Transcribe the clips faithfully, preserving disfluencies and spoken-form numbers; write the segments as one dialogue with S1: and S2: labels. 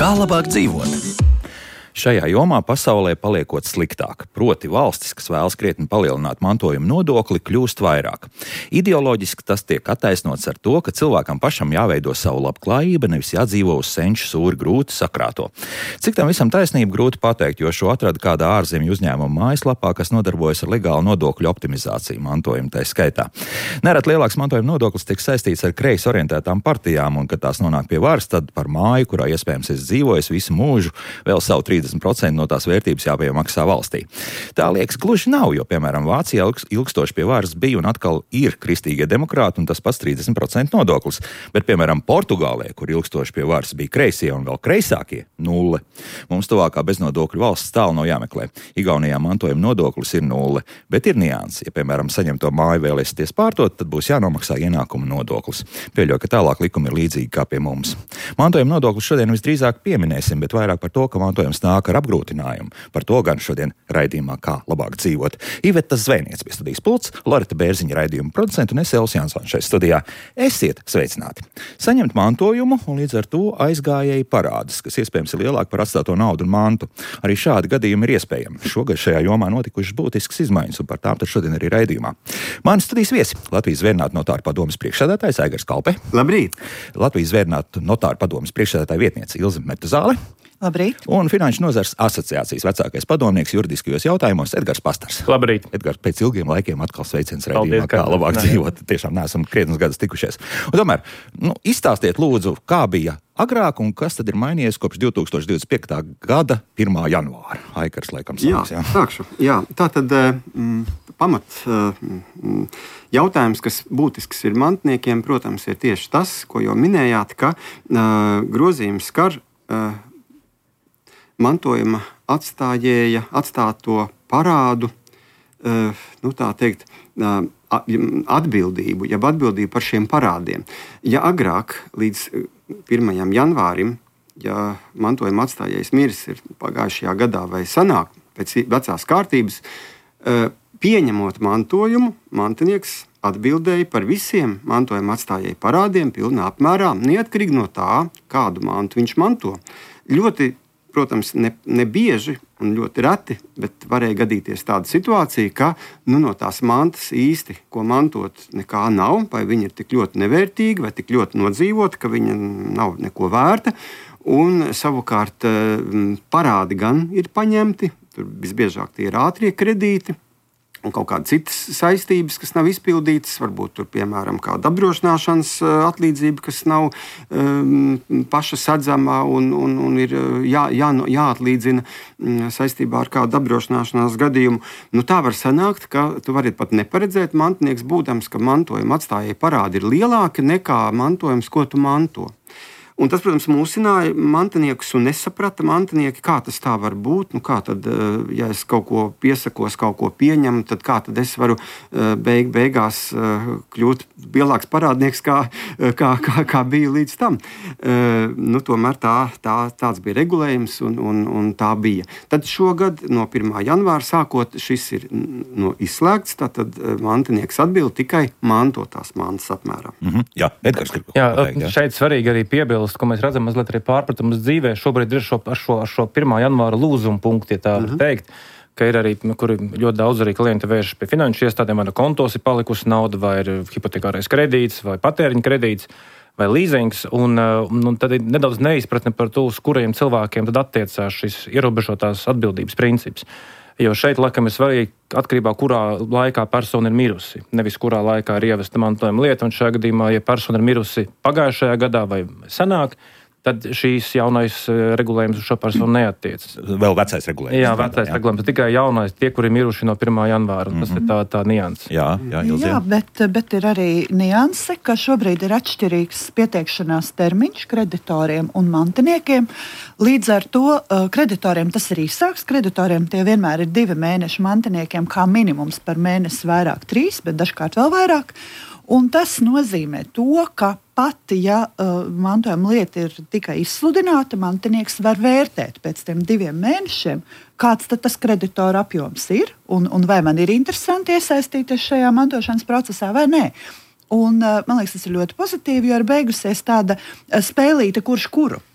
S1: Kā labāk dzīvot? Šajā jomā pasaulē paliekot sliktāk, proti valstis, kas vēlas krietni palielināt mantojuma nodokli, kļūst vairāk. Ideoloģiski tas tiek attaisnots ar to, ka cilvēkam pašam jāveido savu labklājību, nevis jādzīvo uz senču sūri grūti sakrāto. Cik tam visam taisnība grūti pateikt, jo šo atrada kādā ārzemju uzņēmuma mājaslapā, kas nodarbojas ar legālu nodokļu optimizāciju mantojuma tai skaitā. Nerad lielāks mantojuma nodoklis tiek saistīts ar kreisi orientētām partijām, un kad tās nonāk pie varas, tad par māju, kurā iespējams es dzīvoju visu mūžu, vēl savu trīsdesmit procenti no tās vērtības jāpiemaksā valstī. Tā liekas gluži nav, jo, piemēram, Vācijā ilgstoši pie varas bija un atkal ir kristīgie demokrāti un tas pats trīsdesmit procenti nodoklis. Bet, piemēram, Portugālē, kur ilgstoši pie varas bija kreisie un vēl kreisākie, nulle. Mums tuvākā beznodokļu valsts tālu nav jāmeklē. Igaunijā mantojuma nodoklis ir nulle, bet ir nianses. Ja, piemēram, saņemto māju vēlēsieties pārdot, tad būs jānomaksā ienākuma nodoklis. Pieļauju, ka tālāk likumi ir līdzīgi kā pie mums. Mantojuma nodoklis šodien visdrīzāk pieminēsim, bet vairāk par to, ka mantojums nāk ar apgrūtinājumu. Par to gan šodien raidījumā Kā labāk dzīvot. Iveta Zvēniece pie studijas pults, Loreta Bērziņa raidījuma producenta un es Elvis Jansons šeit studijā. Esiet sveicināti! Saņemt mantojumu un līdz ar to aizgājēji parādus, kas iespējams ir lielāk par atstāto naudu un mantu. Arī šādi gadījumi ir iespējami. Šogad šajā jomā notikušas būtiskas izmaiņas un par tām tad šodien arī raidījumā. Mani studijas viesi Latvijas Zvērnātu notāru padomes priekšsēdētājs Aigars Kalpe.
S2: Labrīt!
S1: Latvijas Zvērnātu notāru padomes priekšsēdētāja vietniece Ilze Metuzāle.
S3: Labrīt.
S1: Un Finanšu nozares asociācijas vecākais padomnieks juridiskajos jautājumos Edgars Pastars.
S4: Labrīt.
S1: Edgars, pēc ilgiem laikiem atkal sveiciens raidījumā, kā labāk dzīvot. Tiešām neesam krietnus gadus tikušies. Un tomēr, nu, izstāstiet lūdzu, kā bija agrāk un kas tad ir mainījies kopš divi tūkstoši divdesmit piektā gada pirmā janvāra. Aikars, laikam, sāks, jā.
S2: Jā, sākšu. Jā, tā tad mm, pamat mm, jautājums, kas būtisks ir mantiniekiem, protams, ir tieši tas, ko jau minējāt, ka uh, grozījums skar uh, mantojuma atstājēja atstāto parādu, uh, nu tā teikt, uh, atbildību, jeb atbildību par šiem parādiem. Ja agrāk līdz pirmajam janvārim, ja mantojuma atstājējs miris ir pagājušajā gadā vai sanāk pēc vecās kārtības, uh, pieņemot mantojumu, mantinieks atbildēja par visiem mantojuma atstājēju parādiem pilnā apmērā, neatkarīgi no tā, kādu mantu viņš manto. Ļoti Protams, ne, ne bieži un ļoti reti, bet varēja gadīties tāda situācija, ka nu, no tās mantas īsti, ko mantot, nekā nav, vai viņa ir tik ļoti nevērtīga, vai tik ļoti nodzīvota, ka viņa nav neko vērta. Un savukārt parādi gan ir paņemti, tur visbiežāk tie ir ātrie kredīti, un kaut kādas citas saistības, kas nav izpildītas, varbūt tur, piemēram, kāda apdrošināšanas atlīdzība, kas nav um, paša sedzama un, un, un ir jā, jā, jāatlīdzina saistībā ar kādu apdrošināšanās gadījumu. Nu, tā var sanākt, ka tu vari pat neparedzēt mantinieks, būdams, ka mantojuma atstājēji parādi ir lielāki nekā mantojums, ko tu manto. Un tas, protams, mūsināja mantiniekus un nesaprata mantinieki, kā tas tā var būt. Nu, kā tad, ja es kaut ko piesakos, kaut ko pieņemu, tad kā tad es varu beig, beigās kļūt lielāks parādnieks, kā, kā, kā, kā bija līdz tam. Nu, tomēr tā, tā, tāds bija regulējums un, un, un tā bija. Tad šogad no pirmā janvāra sākot šis ir no izslēgts, tātad mantinieks atbild tikai mantotās mantas apmērā.
S1: Mm-hmm. Jā, Edgars,
S4: jā, pateikt, jā. Šeit svarīgi arī piebilst, ko mēs redzam mazliet arī pārpratumus dzīvē. Šobrīd ir šo, ar, šo, ar šo pirmā janvāra lūzuma punktu, ja tā var teikt, ka ir arī, kuri ļoti daudz arī klienti vēršas pie finanšu iestādēm, vai no kontos ir palikusi nauda, vai ir hipotekārais kredīts, vai patēriņa kredīts, vai līzings, un, un tad ir nedaudz neizpratne par to, uz kuriem cilvēkiem tad attiecās šis ierobežotās atbildības princips. Jo šeit, laikam, ir svarīgi atkarībā, kurā laikā persona ir mirusi. Nevis kurā laikā ir ievesta mantojuma lieta, un šajā gadījumā, ja persona ir mirusi pagājušajā gadā vai senāk, tad šīs jaunais regulējums uz šo personu neattiecas.
S1: Vēl vecais regulējums.
S4: Jā, vecais jā. regulējums. Tikai jaunais, tie, kuri miruši no pirmā janvāra. Mm-hmm. Tas ir tā, tā nianse.
S1: Jā, jā, Ilze.
S3: Jā, bet, bet ir arī nianse, ka šobrīd ir atšķirīgs pieteikšanās termiņš kreditoriem un mantiniekiem. Līdz ar to kreditoriem tas ir īsāks. Kreditoriem tie vienmēr ir divi mēneši, mantiniekiem kā minimums par mēnesi vairāk trīs, bet dažkārt vēl vairāk. Un tas nozīmē to, ka pati, ja uh, mantojuma lieta ir tikai izsludināta, mantinieks var vērtēt pēc tiem diviem mēnešiem, kāds tad tas kreditora apjoms ir, un, un vai man ir interesanti iesaistīties šajā mantošanas procesā vai nē. Un, uh, man liekas, tas ir ļoti pozitīvi, jo ir beigusies tāda uh, spēlīte kurš kuru.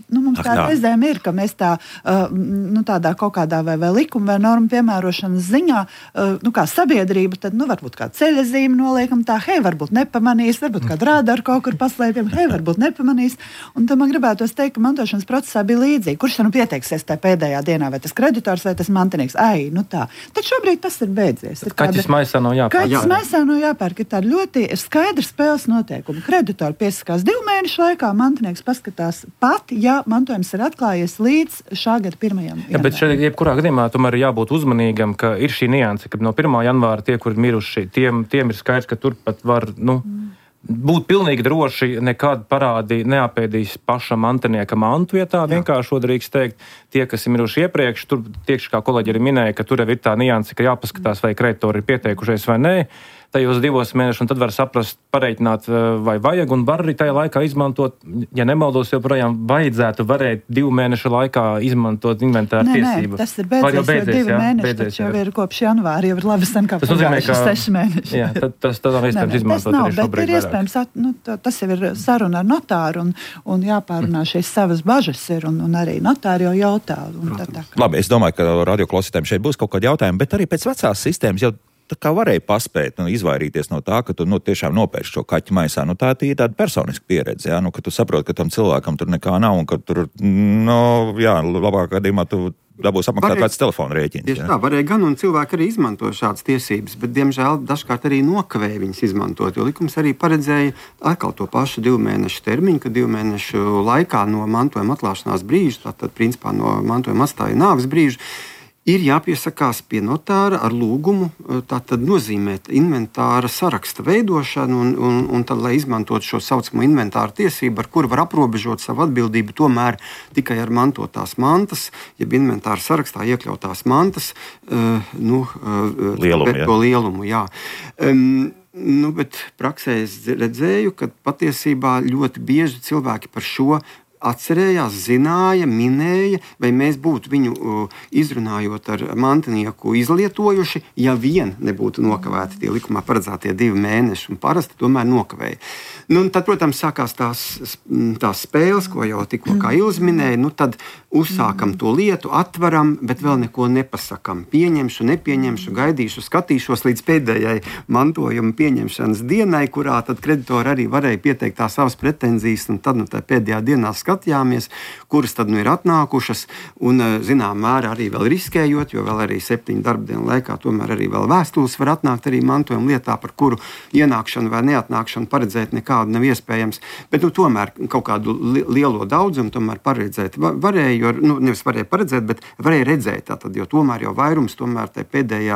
S3: nu, mums tā reizēm ir, ka mēs tā, uh, nu, tādā kaut kādā vai, vai likuma vai norma piemērošanas ziņā, uh, nu, kā sabiedrība, tad, nu, varbūt kā ceļazīme noliekam tā, hei, varbūt nepamanīs, varbūt kādu rādaru kaut kur paslēpjam, hei, varbūt nepamanīs. Un tad man gribētos teikt, ka mantošanas procesā bija līdzīgi. Kurš nu pieteiksies tajā pēdējā dienā, vai tas kreditors, vai tas mantinieks? Ai, nu tā. Tad šobrīd tas ir beidzies. Ir
S4: kaķis
S3: tāda,
S4: maisā nav jāpērk.
S3: Kaķis maisā nav jāpērk. Ir tāda ļoti skaidra spēles noteikumi. Kreditori piesakās divu mēnešu laikā, mantinieks paskatās pat, ja mantojums ir atklājies līdz šā gada pirmajam janvārim.
S4: Ja, bet šeit, jebkurā gadījumā, tomēr ir jābūt uzmanīgam, ka ir šī nianse, ka no pirmā janvāra tie, kur ir miruši, tiem, tiem ir skaidrs, ka tur pat var, nu, mm. būt pilnīgi droši, nekādi parādi neapēdīs paša mantinieka mantu, ja tā vienkārši drīkst teikt. Tie, kas ir miruši iepriekš, tur tieši kā kolēģi arī minēja, ka tur ir tā nianse, ka jāpaskatās, vai kreditori ir pieteikušies vai nē. Tajos divos mēnešus, un tad var saprast, pareiķināt, vai vajag, un var arī tajā laikā izmantot, ja nemaldos, joprojām vajadzētu varēt divu mēnešu laikā izmantot inventāru
S3: nē,
S4: tiesību.
S3: Nē, tas ir beidzies, jo beidzies, divi jā, mēneši, beidzies, taču jau ir kopš janvāra, jau ir labi sen kā pagājuši seši mēneši.
S4: Jā, tad, tas tad nav iespējams nē, izmantot
S3: nav,
S4: arī šobrīd
S3: bet ir iespējams, at, nu, tas jau ir saruna ar notāru, un, un jāpārunā šīs savas bažas ir, un, un arī notāri jau jautā. Un tā, tā, kā.
S1: Labi, es domāju, ka radioklausītājiem šeit būs kaut kādi jautājumi, bet arī pēc vecās sistēmas jau tā kā varēja paspēt, nu, izvairīties no tā, ka tu nu, tiešām nopērci šo kaķu maisā. Nu, tā ir tāda personiska pieredze, jā, nu, ka tu saproti, ka tam cilvēkam tur nekā nav un ka tur, nu, jā, labākā gadījumā tu dabūs apmaksāt kāds telefona rēķins.
S2: Tieši tā, varēja gan, un cilvēki arī izmanto šādas tiesības, bet, diemžēl, dažkārt arī nokavēja viņas izmantot, jo likums arī paredzēja atkal to pašu divu mēnešu termiņu, ka divu mēnešu laikā no mantojuma atklāšanās brīža, tātad, principā, no mantojuma atstāja nāves brīža, ir jāpiesakās pie notāra ar lūgumu tātad nozīmēt inventāra saraksta veidošanu un, un, un tad, lai izmantot šo saucamo inventāra tiesību, ar kuru var aprobežot savu atbildību tomēr tikai ar mantotās mantas, jeb inventāra sarakstā iekļautās mantas, uh, nu, uh,
S1: lielumu,
S2: to lielumu, jā. Um, nu, bet praksē es redzēju, ka patiesībā ļoti bieži cilvēki par šo atcerējās, zināja, minēja, vai mēs būtu viņu uh, izrunājot ar mantinieku izlietojuši, ja vien nebūtu nokavēti tie likumā paredzētie divi mēneši, un parasti tomēr nokavēja. Nu, tad, protams, sākās tās, tās spēles, ko jau tikko kā Ilze minēja, nu tad uzsākam to lietu, atveram, bet vēl neko nepasakam. Pieņemšu, nepieņemšu, gaidīšu, skatīšos līdz pēdējai mantojuma pieņemšanas dienai, kurā tad kreditori arī varēja pieteikt tās savas pretenzijas, un tad nu, tā pēdējā dienā skatījāmies, kuras tad nu ir atnākušas, un zinām mērā arī vēl riskējot, jo vēl arī septiņu darbdienu laikā tomēr arī vēl vēstules var atnākt arī mantojuma lietā, par kuru ienākšanu vai neatnākšanu paredzēt nekādu nav iespējams, bet nu, tomēr kaut kādu li- lielo daudzumu tomēr paredzēt varēja, jo, nu, nevis varēja paredzēt, bet varēja redzēt, tātad, jo tomēr jau vairums tomēr tai pēdējā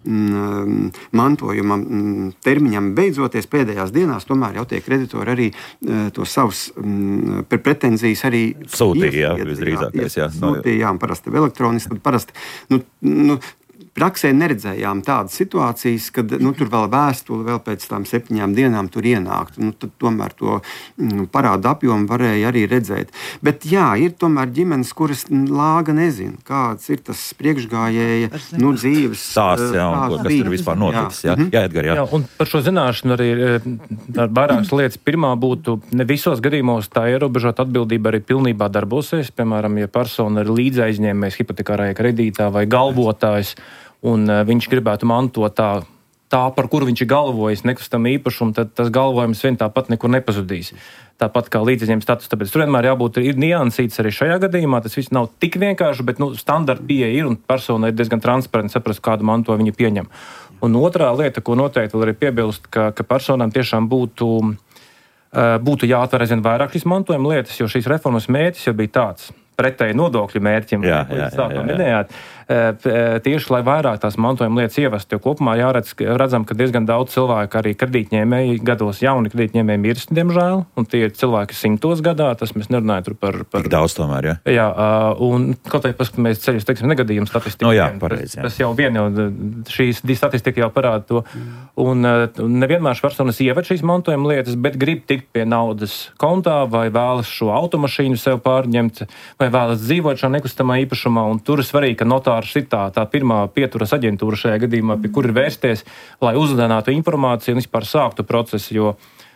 S2: mm, mantojuma mm, termiņam beidzoties pēdējās dienās, tomēr jau tie kreditori arī mm, to savus mm, pretenzijas arī
S1: sūtīja, jā, visdrīzākais, jā.
S2: Sūtīja, jā, un parasti elektroniski, tad parasti, nu, nu, praksē neredzējām tādas situācijas, kad nu, tur vēl vēstuli vēl pēc tām septiņām dienām tur ienākt. Nu, tad tomēr to mm, parādu apjomu varēja arī redzēt. Bet jā, ir tomēr ģimenes, kuras lāga nezina, kāds ir tas priekšgājēja nu, dzīves
S1: stāsts, jā, un ko, kas tur vispār noticis. Jā, jā, jā, Edgar, jā.
S4: Jā, un par šo zināšanu arī vairākas lietas. Pirmā būtu, ne visos gadījumos tā ierobežota atbildība arī pilnībā darbosies. Piemēram, ja persona ir līdzaizņēmējs hipotekārajā kredītā vai galvotājs, un viņš gribētu mantot tā, tā, par kuru viņš ir galvojis nekustamā īpašumu, tad tas galvojums vien tāpat nekur nepazudīs. Tāpat kā līdzieņēmuma status, tāpēc tur vienmēr jābūt ir niansīts arī šajā gadījumā. Tas viss nav tik vienkārši, bet nu, standarta pieeja ir un persona ir diezgan transparenti saprast, kādu mantojumu viņa pieņem. Un otrā lieta, ko noteikti vēl arī piebilst, ka, ka personām tiešām būtu, uh, būtu jāatver aizvien vairāk šīs mantojuma lietas, jo šīs reformas mērķis jau bija tāds. Pretēji nodokļu mērķim,
S1: jā, jā, jā, jā, jā.
S4: minējāt, tieši lai vairāk tās mantojuma lietas ievestu, jo kopumā jāredz, redzam, ka diezgan daudz cilvēku arī kredītņēmēji gados jauni kredītņēmēji mirst, diemžēl, un tie ir cilvēki simtos gadā, tas mēs nerunājam tur par... par
S1: Tik daudz tomēr, jā?
S4: Jā, un kaut arī paskatāmies ceļus, teiksim, negadījumu statistiku.
S1: No jā, pareizi, jā.
S4: Tas, tas jau vien jau, šīs statistika jau parāda to, un nevienmēr personas ieved šīs mantojuma lietas, bet grib tikt pie naudas kontā, vai vēlas šo automašīnu sev pārņemt, vai vēlas dzīvot šā nekustamā īpašumā, un tur ir svarīgi, ka notārs ir tā, tā pirmā pieturas aģentūra šajā gadījumā, pie kur ir vērsties, lai uzzinātu informāciju un vispār sāktu procesu, jo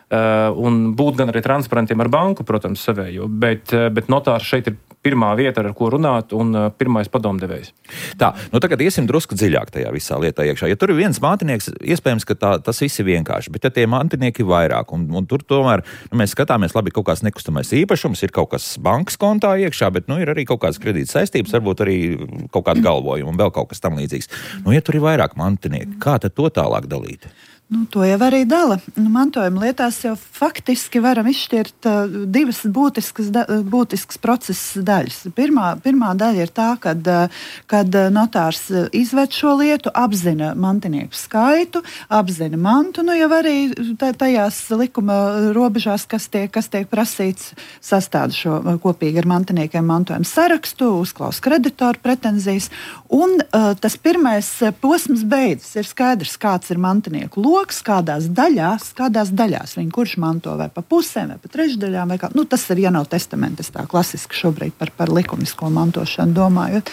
S4: un būt gan arī transparentiem ar banku, protams, savējo, bet, bet notārs šeit ir pirmā vieta, ar ko runāt, un pirmais padomdevējs.
S1: Tā, nu tagad iesim drusku dziļāk tajā visā lietā iekšā. Ja tur ir viens mantinieks, iespējams, ka tā, tas viss ir vienkārši, bet ja tie mantinieki ir vairāk, un, un tur tomēr nu, mēs skatāmies, labi, kaut kāds nekustamais īpašums, ir kaut kas bankas kontā iekšā, bet nu, ir arī kaut kādas kredīta saistības, varbūt arī kaut kāda galvojuma un vēl kaut kas tam līdzīgs. Nu, ja tur ir vairāk mantinieki, kā tad to tālāk dalīt?
S3: Nu, to jau arī dala. Nu, mantojuma lietās jau faktiski varam izšķirt uh, divas būtiskas, da, būtiskas procesa daļas. Pirmā, pirmā daļa ir tā, kad, uh, kad notārs izved šo lietu, apzina mantinieku skaitu, apzina mantu, nu jau arī tajās likuma robežās, kas tiek, kas tiek prasīts, sastāda šo kopīgi ar mantiniekiem mantojuma sarakstu, uzklaus kreditoru pretenzijas, un uh, tas pirmais posms beidzas. Ir skaidrs, kāds ir mantinieku loks, kādās daļās, kādās daļās viņi kurš manto vai pa pusēm, vai pa trešdaļām, vai kā. Nu, tas ir, ja nav testamentes, tā klasiski šobrīd par, par likumisko mantošanu domājot.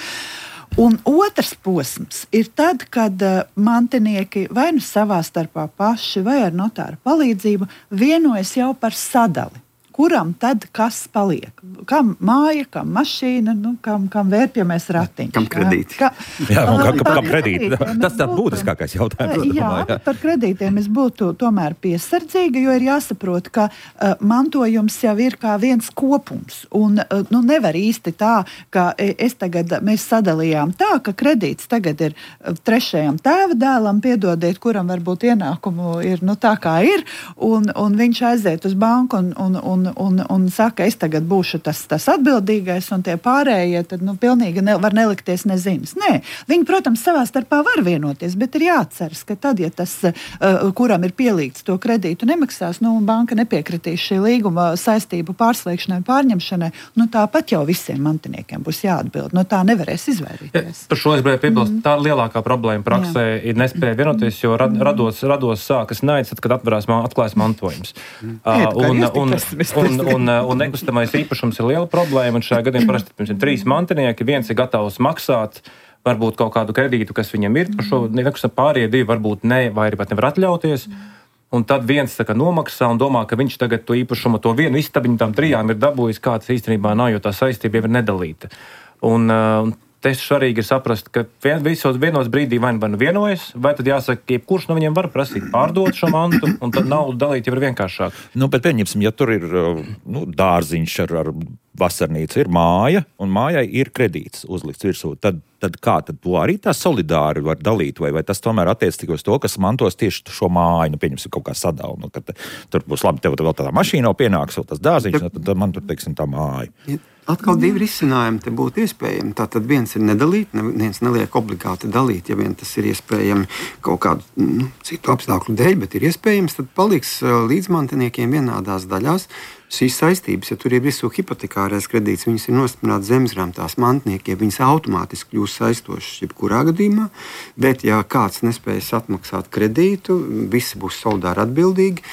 S3: Un otrs posms ir tad, kad uh, mantinieki vai nu savā starpā paši, vai ar notāru palīdzību vienojas jau par sadali. Kuram tad kas paliek? Kam māja, kam mašīna, nu, kam, kam vērpjamies ratiņš?
S2: Kam kredīti?
S1: Jā, jā un kam, kam kredīti? Tas tāds būtiskākais jautājums.
S3: Jā, jā, par kredītiem es būtu tomēr piesardzīga, jo ir jāsaprot, ka uh, mantojums jau ir kā viens kopums. Un uh, nu, nevar īsti tā, ka es tagad, mēs sadalījām tā, ka kredīts tagad ir trešajam tēva dēlam, piedodiet, kuram varbūt ienākumu ir nu, tā kā ir, un, un viņš aiziet uz banku un, un, un Un, un, un saka, es tagad būšu tas, tas atbildīgais, un tie pārējie tad nu, pilnīgi ne, var nelikties nezinis. Nē, viņi, protams, savā starpā var vienoties, bet ir jāatceras, ka tad, ja tas, uh, kuram ir pielīgts to kredītu, nemaksās, nu, banka nepiekritīs šī līguma saistību pārslēgšanai un pārņemšanai, nu, tāpat jau visiem mantiniekiem būs jāatbild. No tā nevarēs izvairīties.
S4: Ja, par šo es gribēju piebilst, mm. tā lielākā problēma praksē Jā. ir nespēja vienoties, jo rad, rados, rados sākas naids, kad atverās, atklājas mantojums. Mm. Uh, un, un, Un, un, un nekustamais īpašums ir liela problēma, un šajā gadījumā parasti pirms trīs mantinieki, viens ir gatavs maksāt, varbūt kaut kādu kredītu, kas viņam ir par šo nekustamā, pārējie divi varbūt ne, vai arī pat nevar atļauties, un tad viens tā kā nomaksā un domā, ka viņš tagad to īpašumu, to vienu istabiņu tām trijām ir dabūjis, kāds īstenībā nav, jo tā saistība jau ir nedalīta. Un, un te svarīgi ir saprast, ka vien, visos vienos brīdī vai nu vienojas, vai tad jāsaka, ka jebkurš no viņiem var prasīt pārdot šo mantu, un tad naudu dalīt jau ir vienkāršāk.
S1: Nu, bet pieņemsim, ja tur ir nu, dārziņš ar, ar vasarnīcu, ir māja, un mājai ir kredīts uzlikts virsū, tad, tad kā, tad to arī tā solidāri var dalīt, vai, vai tas tomēr attiec tikai uz to, kas mantos tieši šo māju, nu, pieņemsim, kaut kā sadalu, nu, kad tur būs labi, tev vēl tādā mašīnā pienāks, vēl tas dārziņš, tad, tad man tur, teiksim, tā māja.
S2: Atkal divi risinājumi te būtu iespējami. Tātad viens ir nedalīt, neviens neliek obligāti dalīt, ja vien tas ir iespējami kaut kādu nu, citu apstākļu dēļ, bet ir iespējams, tad paliks līdzmantiniekiem vienādās daļās šīs saistības. Ja tur ir visu hipotekārais kredīts, viņas ir nostiprināts zemesgrāmatās mantiniekiem, viņas automātiski kļūst saistošas jebkurā gadījumā, bet ja kāds nespējas atmaksāt kredītu, visi būs solidāri atbildīgi,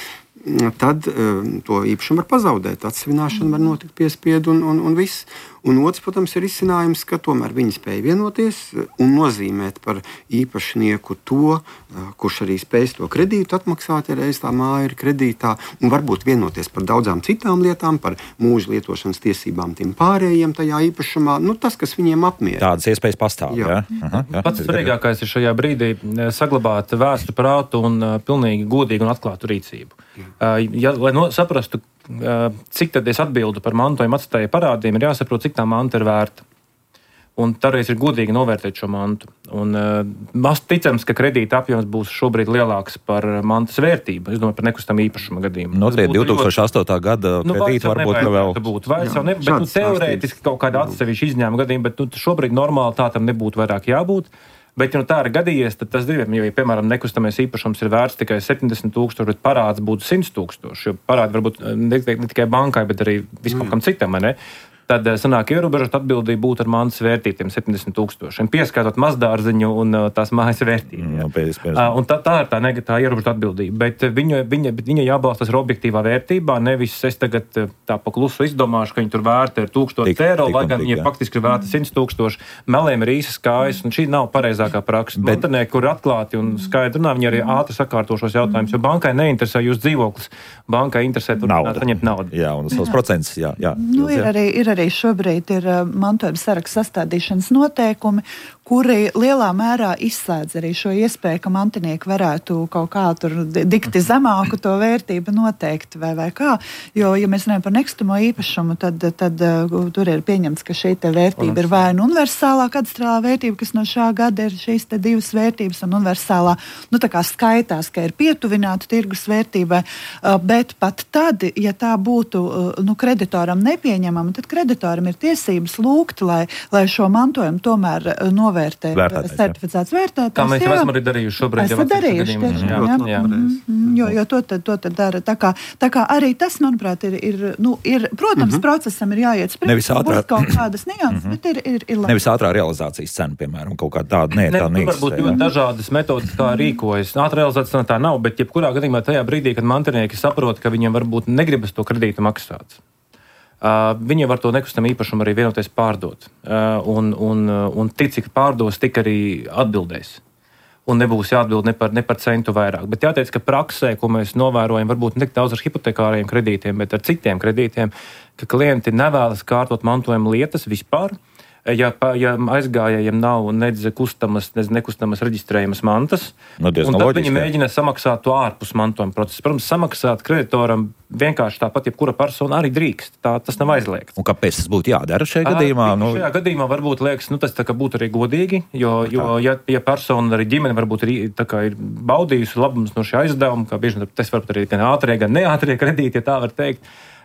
S2: tad uh, to īpašumu var pazaudēt. Atsevināšana var notikt piespiedu un, un, un viss. Un otrs, protams, ir izcinājums, ka tomēr viņi spēja vienoties un nozīmēt par īpašnieku to, uh, kurš arī spējas to kredītu atmaksāt, ja reiz tā māja ir kredītā, un varbūt vienoties par daudzām citām lietām, par mūža lietošanas tiesībām tiem pārējiem tajā īpašumā. Nu, tas, kas viņiem apmierina.
S1: Tādas iespējas pastāv. Jā. Jā? Aha, jā.
S4: Pats svarīgākais ir šajā brīdī saglabāt vērstu prātu un uh, pilnīgi godīgu un atklātu rīcību. Uh, ja, lai no, saprastu, uh, cik tad es atbildu par mantojumu atstāju parādiem, ir jāsaprot, cik tā manta ir vērta. Un tāreiz ir godīgi novērtēt šo mantu. Un uh, ticams, ka kredīta apjoms būs šobrīd lielāks par mantas vērtību. Es domāju par nekustamā īpašuma gadījumu.
S1: No tie divi tūkstoši astotā gada
S4: nu,
S1: kredīti varbūt vēl.
S4: Būt, vai jau ne, bet nu, teorētiski kaut kāda atsevišķa izņēmuma gadījuma, bet nu, šobrīd normāli tā tam nebūtu vairāk jābūt. Bet, ja nu tā ir gadījies, tad tas ir, jo, ja, piemēram, nekustamais īpašums ir vērts tikai septiņdesmit tūkstoši, bet parāds būtu simt tūkstoši, jo parādi varbūt ne, ne tikai bankai, bet arī viskaut kam citam, ne? tad sanāk ierobežot atbildību būtu ar mantas vērtību, tiem septiņdesmit tūkstošiem, pieskaitot mazdārziņu un tās mājas vērtību.
S1: Mm, pēc, pēc.
S4: Un tā, tā ir tā negatīvā ierobežota atbildība, bet viņa, viņa, viņa jābalstās ar objektīvā vērtībā, nevis es tagad tā pa klusu izdomāšu, ka viņa tur vērta ir tūkstoši eiro, lai gan viņa faktiski ir vērta simts tūkstoši, meliem ir īsas kājas, un šī nav pareizākā praksa. Bet Montenē, kur ir atklāti un skaidri runā, viņi arī ātri sakārto šos jautājumus, jo bankai neinteresē jūs dzīvoklis, bankai interesē turpināt saņemt naudu.
S1: Jā, un savs procents, jā. jā.
S3: Nu, ir, arī, ir arī šobrīd ir uh, mantojuma saraksta sastādīšanas noteikumi, kuri lielā mērā izslēdz arī šo iespēju, ka mantinieki varētu kaut kā tur dikti zemāku to vērtību noteikt vai, vai kā. Jo, ja mēs runājam par nekustamo īpašumu, tad, tad uh, tur ir pieņemts, ka šī te vērtība ir vai nu universālā kadastrālā vērtība, kas no šā gada ir šīs te divas vērtības, un universālā, nu tā kā skaitās, ka ir pietuvināta tirgus vērtībai, uh, bet pat tad, ja tā būtu uh, nu, kreditoram nepieņemama, tad kreditoram ir tiesības lūgt, lai, lai šo mantojumu tomēr uh, novērtētu. Vērtētājs, certificēts vērtētājs.
S4: Kā mēs jau esam arī darījuši šobrīd.
S3: Esam darījuši, tieši, jā. jā. jā. Mm-hmm. Jo, jo to tad, to tad dara. Tā kā, tā kā arī tas, manuprāt, ir, ir, nu, ir protams, mm-hmm. procesam ir jāiet spriezt.
S1: Nevis ātrā.
S3: Kaut kādas nianses, mm-hmm. bet ir, ir, ir labi.
S1: Nevis ātrā realizācijas cena, piemēram, kaut kā tāda, nē,
S4: ne,
S1: tā neeksistē.
S4: Varbūt ļoti dažādas metodas, kā rīkojas. Ātrā realizācija tā nav, bet jebkurā gadījumā tajā brīdī, kad mantinieki saprot, ka viņiem varbūt negribas to kredītu maksāt. Uh, viņi var to nekustamā īpašumu arī vienoties pārdot. Uh, un, un, un tik, cik pārdos, tik arī atbildēs. Un nebūs jāatbild ne par, ne par centu vairāk. Bet jāteic, ka praksē, ko mēs novērojam, varbūt ne daudz ar hipotekāriem kredītiem, bet ar citiem kredītiem, ka klienti nevēlas kārtot mantojuma lietas vispār. Ja, ja aizgājējiem nav nedz kustamas, nedz nekustamas reģistrējamas mantas,
S1: no,
S4: un tad
S1: loģiski,
S4: viņi mēģina samaksāt to ārpus mantojuma procesa. Protams, samaksāt kreditoram vienkārši tāpat, jebkura persona arī drīkst. Tā, tas nav aizliegts.
S1: Un kāpēc tas būtu jādara šajā gadījumā?
S4: Nu... Šajā gadījumā varbūt liekas, nu, tas tā kā būtu arī godīgi, jo, jo ja, ja persona arī ģimene varbūt ir, tā kā ir baudījusi labumus no šī aizdevuma, kā bieži tas varbūt arī gan ātrie, gan neātrie kredīti, ja tā var teikt,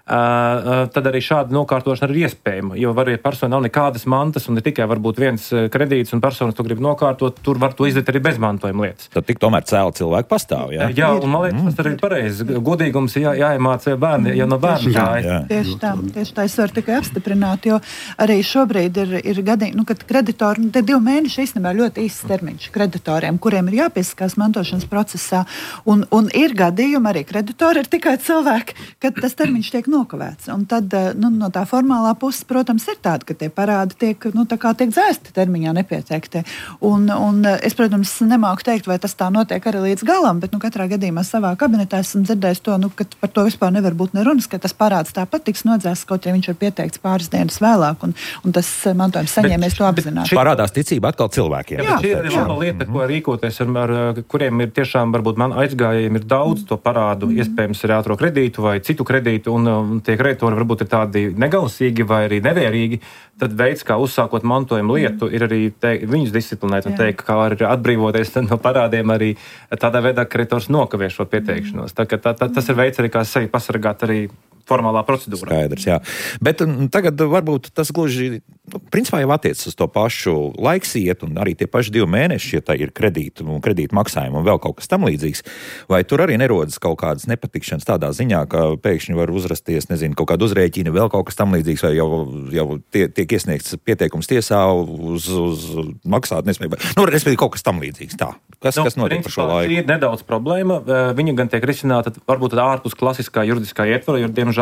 S4: Uh, tad arī šāda nokārtošana ir iespējama. Jo var, ja persona nav nekādas mantas un ir tikai varbūt viens kredīts un personas to grib nokārtot, tur var to izdarīt arī bez mantojuma lietas.
S1: Tad tik tomēr cēla cilvēku pastāv, jā?
S4: Jā, un man liekas, mm. tas arī ir pareizi. Godīgums jā, jāiemācē bērni, jau no bērnu jāja.
S3: Tieši tā, tieši tā es varu tikai apstiprināt, jo arī šobrīd ir, ir gadījumi, nu, kad kreditori, nu, te divi mēneši īstenībā ļoti īsts termiņš kreditoriem, kuriem ir jāpiesakās mantošanas procesā, un, un ir gadījumi arī kreditori ir tikai cilvēki, kad tas termiņš tiek nokavēts. Un tad nu, no tā formālā puses, protams, ir tāda, ka tie parādi tiek, nu, tā kā tiek dzēsti termiņā nepieteikti. Un, un es, protams, nemāku teikt, vai tas tā notiek arī līdz galam, bet nu, katrā gadījumā savā kabinetā esmu dzirdējis to, nu, ka par to vispār nevar būt nerunas, ka tas parāds tāpat tiks nodzēsts, kaut ja viņš ir pieteikts pāris dienas vēlāk, un, un tas mantojums saņēmējs to apzinās.
S1: Šī... Parādās ticība atkal cilvēkiem.
S4: Jā, šī ir laba lieta, ko rīkoties, ar, ar kuriem ir tiešām, varbūt man aizgājējiem ir daudz to parādu, mm. iespējams ir ātro kredītu vai citu kredītu, un un tie kreditori varbūt ir tādi negausīgi vai arī nevērīgi, tad veids, kā uzsākot mantojuma lietu, ir arī te, viņus disciplinēt un teikt, kā arī atbrīvoties no parādiem arī tādā veidā, ka kreditors nokavē šo pieteikšanos. Tā, tā, tā, tas ir veids arī, kā sevi pasargāt arī formālā procedūra.
S1: Skaidrs, jā. Bet um, tagad varbūt tas gluži, nu, principā jau attiecas uz to pašu laiks iet, un arī tie paši divi mēneši, ja tā ir kredītu un kredītu maksājumi un vēl kaut kas tam līdzīgs, vai tur arī nerodas kaut kādas nepatikšanas tādā ziņā, ka pēkšņi var uzrasties, nezinu, kaut kādu uzrēķini, vēl kaut kas tam līdzīgs, vai jau, jau tie, tiek iesniegts pieteikums tiesā uz, uz maksāt nespēju. Nu, respektīvi kaut kas tam līdzīgs. Tā. Kas, nu, kas notiek par šo laiku?
S4: Ir nedaudz problēma. Viņa gan tiek risināta varbūt ārpus klasiskā juridiskā ietvara, jo diemžēl